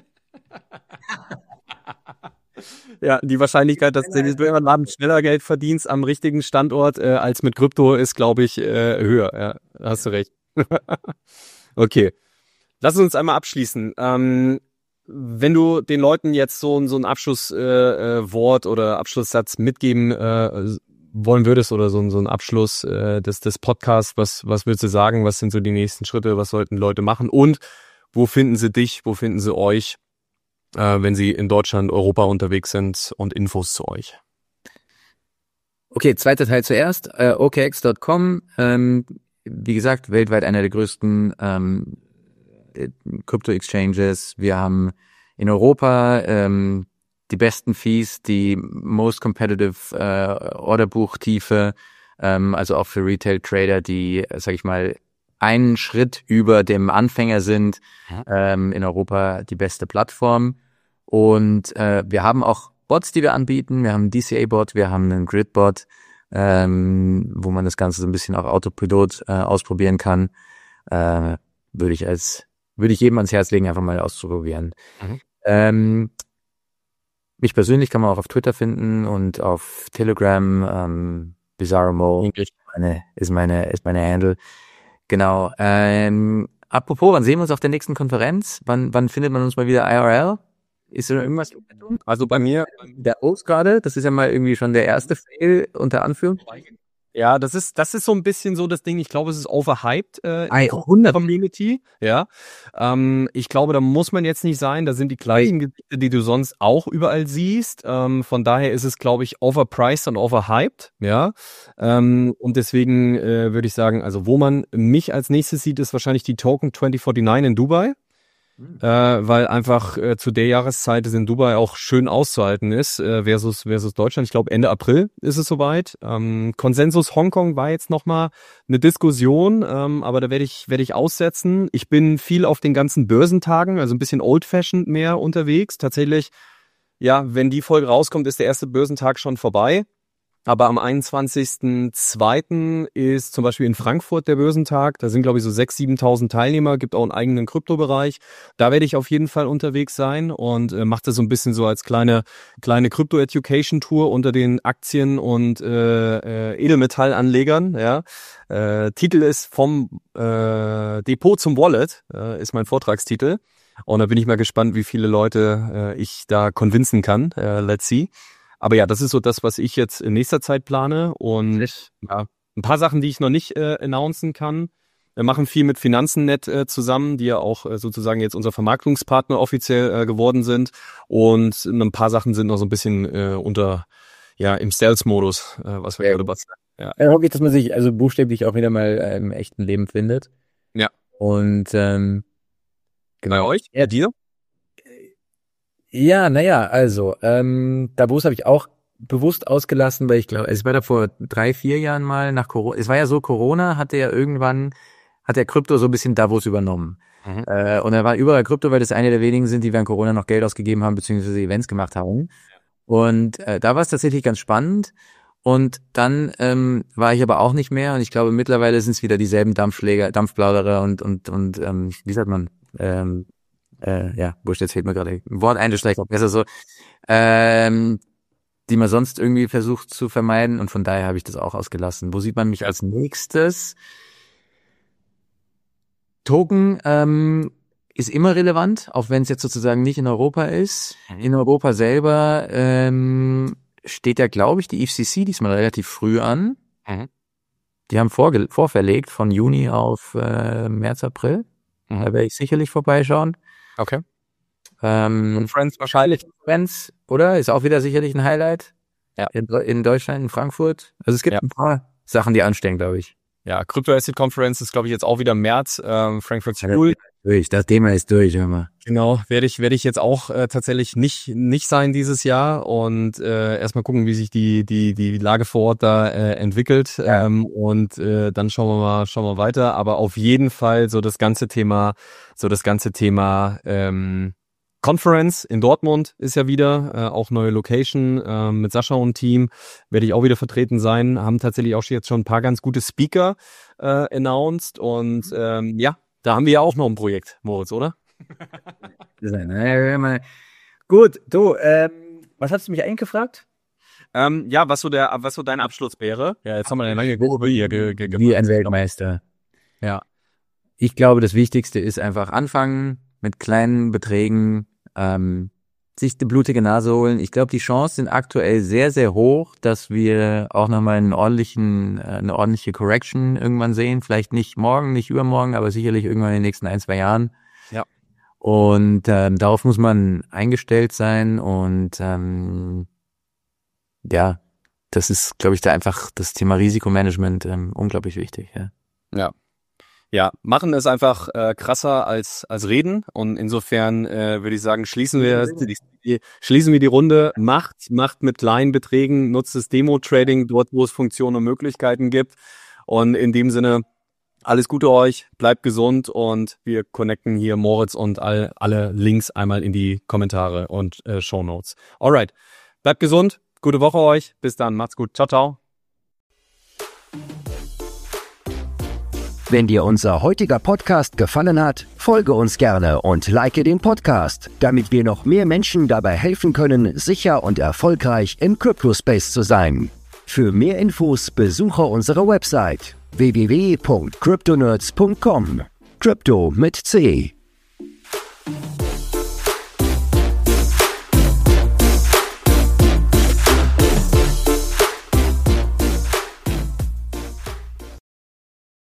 Ja, die Wahrscheinlichkeit, dass du mit dem Laden schneller Geld verdienst am richtigen Standort äh, als mit Krypto ist, glaube ich, äh, höher. Ja, da hast du recht. Okay. Lass uns einmal abschließen. Ähm, wenn du den Leuten jetzt so, so ein Abschlusswort äh, äh, Wort oder Abschlusssatz mitgeben äh, wollen würdest oder so, so ein Abschluss äh, des, des Podcasts, was, was würdest du sagen? Was sind so die nächsten Schritte? Was sollten Leute machen? Und wo finden sie dich? Wo finden sie euch, äh, wenn sie in Deutschland, Europa unterwegs sind und Infos zu euch? Okay, zweiter Teil zuerst. Äh, O K X Punkt com, ähm, wie gesagt, weltweit einer der größten ähm, Crypto-Exchanges. Wir haben in Europa ähm, die besten Fees, die most competitive äh, Orderbuchtiefe, ähm, also auch für Retail-Trader, die, sag ich mal, einen Schritt über dem Anfänger sind, ähm, in Europa die beste Plattform. Und äh, wir haben auch Bots, die wir anbieten. Wir haben einen D C A-Bot, wir haben einen Grid-Bot, ähm, wo man das Ganze so ein bisschen auch Autopilot äh, ausprobieren kann. Äh, würde ich als würde ich jedem ans Herz legen, einfach mal auszuprobieren. Mhm. Ähm, mich persönlich kann man auch auf Twitter finden und auf Telegram. Ähm, Bizarro Mo meine, ist meine ist meine Handle. Genau. Ähm, apropos, wann sehen wir uns auf der nächsten Konferenz? Wann wann findet man uns mal wieder I R L? Ist da irgendwas? Also bei mir, Der Oaks gerade, das ist ja mal irgendwie schon der erste Fail unter Anführungszeichen. ja, das ist, das ist so ein bisschen so das Ding. Ich glaube, es ist overhyped, äh, Ei, hundert Community, ja. Ähm, ich glaube, da muss man jetzt nicht sein. Da sind die gleichen Gesichter, die du sonst auch überall siehst. Ähm, von daher ist es, glaube ich, overpriced und overhyped, ja. Ähm, und deswegen äh, würde ich sagen, also wo man mich als nächstes sieht, ist wahrscheinlich die Token zwanzig neunundvierzig in Dubai. Äh, weil einfach äh, zu der Jahreszeit es in Dubai auch schön auszuhalten ist, äh, versus versus Deutschland. Ich glaube, Ende April ist es soweit. Ähm, Konsensus Hongkong war jetzt nochmal eine Diskussion, ähm, aber da werde ich werde ich aussetzen. Ich bin viel auf den ganzen Börsentagen, also ein bisschen old-fashioned mehr unterwegs. Tatsächlich, ja, wenn die Folge rauskommt, ist der erste Börsentag schon vorbei. Aber am einundzwanzigsten zweiten ist zum Beispiel in Frankfurt der Börsentag. Da sind, glaube ich, so sechstausend, siebentausend Teilnehmer, gibt auch einen eigenen Kryptobereich. Da werde ich auf jeden Fall unterwegs sein und äh, mache das so ein bisschen so als kleine kleine Krypto-Education-Tour unter den Aktien- und äh, äh, Edelmetallanlegern. Ja. Äh, Titel ist vom äh, Depot zum Wallet, äh, ist mein Vortragstitel. Und da bin ich mal gespannt, wie viele Leute äh, ich da convincen kann. Äh, let's see. Aber ja, das ist so das, was ich jetzt in nächster Zeit plane. Und ja, ein paar Sachen, die ich noch nicht äh, announcen kann. Wir machen viel mit Finanzen.net äh, zusammen, die ja auch äh, sozusagen jetzt unser Vermarktungspartner offiziell äh, geworden sind. Und ein paar Sachen sind noch so ein bisschen äh, unter, ja, im Sales-Modus, äh, was wir Ja. gerade basteln. Ja. Dann hoffe ich, dass man sich also buchstäblich auch wieder mal äh, im echten Leben findet. Ja. Und ähm, Bei genau. euch? Ja, dir? Ja, naja, also, ähm, Davos habe ich auch bewusst ausgelassen, weil ich glaube, es war da vor drei, vier Jahren mal nach Corona. Es war ja so, Corona hatte ja irgendwann, hat der Krypto so ein bisschen Davos übernommen. Mhm. Äh, und da war überall Krypto, weil das eine der wenigen sind, die während Corona noch Geld ausgegeben haben, beziehungsweise Events gemacht haben. Und äh, da war es tatsächlich ganz spannend. Und dann ähm, war ich aber auch nicht mehr. Und ich glaube, mittlerweile sind es wieder dieselben Dampfschläger, Dampfplauderer und, und, und ähm, wie sagt man, ähm, Äh, ja, wurscht, jetzt fehlt mir gerade ein Wort ein, das schlecht, besser so, ähm, die man sonst irgendwie versucht zu vermeiden und von daher habe ich das auch ausgelassen. Wo sieht man mich als nächstes? Token ähm, ist immer relevant, auch wenn es jetzt sozusagen nicht in Europa ist. In Europa selber ähm, steht ja, glaube ich, die F C C diesmal relativ früh an. Mhm. Die haben vorge- vorverlegt von Juni auf äh, März, April. Mhm. Da werde ich sicherlich vorbeischauen. Okay. Ähm, Und Friends wahrscheinlich. Friends, oder? Ist auch wieder sicherlich ein Highlight. Ja. In, in Deutschland, in Frankfurt. Also es gibt Ja. ein paar Sachen, die anstehen, glaube ich. Ja, Crypto Asset Conference ist, glaube ich, jetzt auch wieder im März. Ähm, Frankfurt School. Durch, das Thema ist durch, hör mal. Genau, werde ich werde ich jetzt auch äh, tatsächlich nicht nicht sein dieses Jahr und äh, erstmal gucken, wie sich die die die Lage vor Ort da äh, entwickelt Ja. ähm, und äh, dann schauen wir mal schauen wir weiter. Aber auf jeden Fall so das ganze Thema so das ganze Thema ähm, Conference in Dortmund ist ja wieder äh, auch neue Location äh, mit Sascha und Team werde ich auch wieder vertreten sein. Haben tatsächlich auch jetzt schon ein paar ganz gute Speaker äh, announced und ähm, ja. Da haben wir ja auch noch ein Projekt, Moritz, oder? Gut, du, ähm, was hast du mich eigentlich gefragt? Ähm, ja, was so der, was so dein Abschluss wäre? Ja, jetzt haben wir eine lange Gruppe hier ge ge Wie ein Weltmeister. Ja. Ich glaube, das Wichtigste ist einfach anfangen mit kleinen Beträgen, ähm, sich die blutige Nase holen. Ich glaube, die Chancen sind aktuell sehr, sehr hoch, dass wir auch nochmal einen ordentlichen, äh, eine ordentliche Correction irgendwann sehen. Vielleicht nicht morgen, nicht übermorgen, aber sicherlich irgendwann in den nächsten ein, zwei Jahren. Ja. Und ähm, darauf muss man eingestellt sein und ähm, ja, das ist, glaube ich, da einfach das Thema Risikomanagement ähm, unglaublich wichtig. Ja. Ja. Ja, machen ist einfach äh, krasser als als reden und insofern äh, würde ich sagen, schließen wir die, die, schließen wir die Runde. Macht macht mit kleinen Beträgen, nutzt das Demo-Trading dort, wo es Funktionen und Möglichkeiten gibt. Und in dem Sinne alles Gute euch, bleibt gesund und wir connecten hier Moritz und all, alle Links einmal in die Kommentare und äh, Shownotes. Alright, bleibt gesund, gute Woche euch, bis dann, macht's gut, ciao ciao. Wenn dir unser heutiger Podcast gefallen hat, folge uns gerne und like den Podcast, damit wir noch mehr Menschen dabei helfen können, sicher und erfolgreich im Crypto-Space zu sein. Für mehr Infos besuche unsere Website w w w punkt cryptonerds punkt com. Crypto mit C.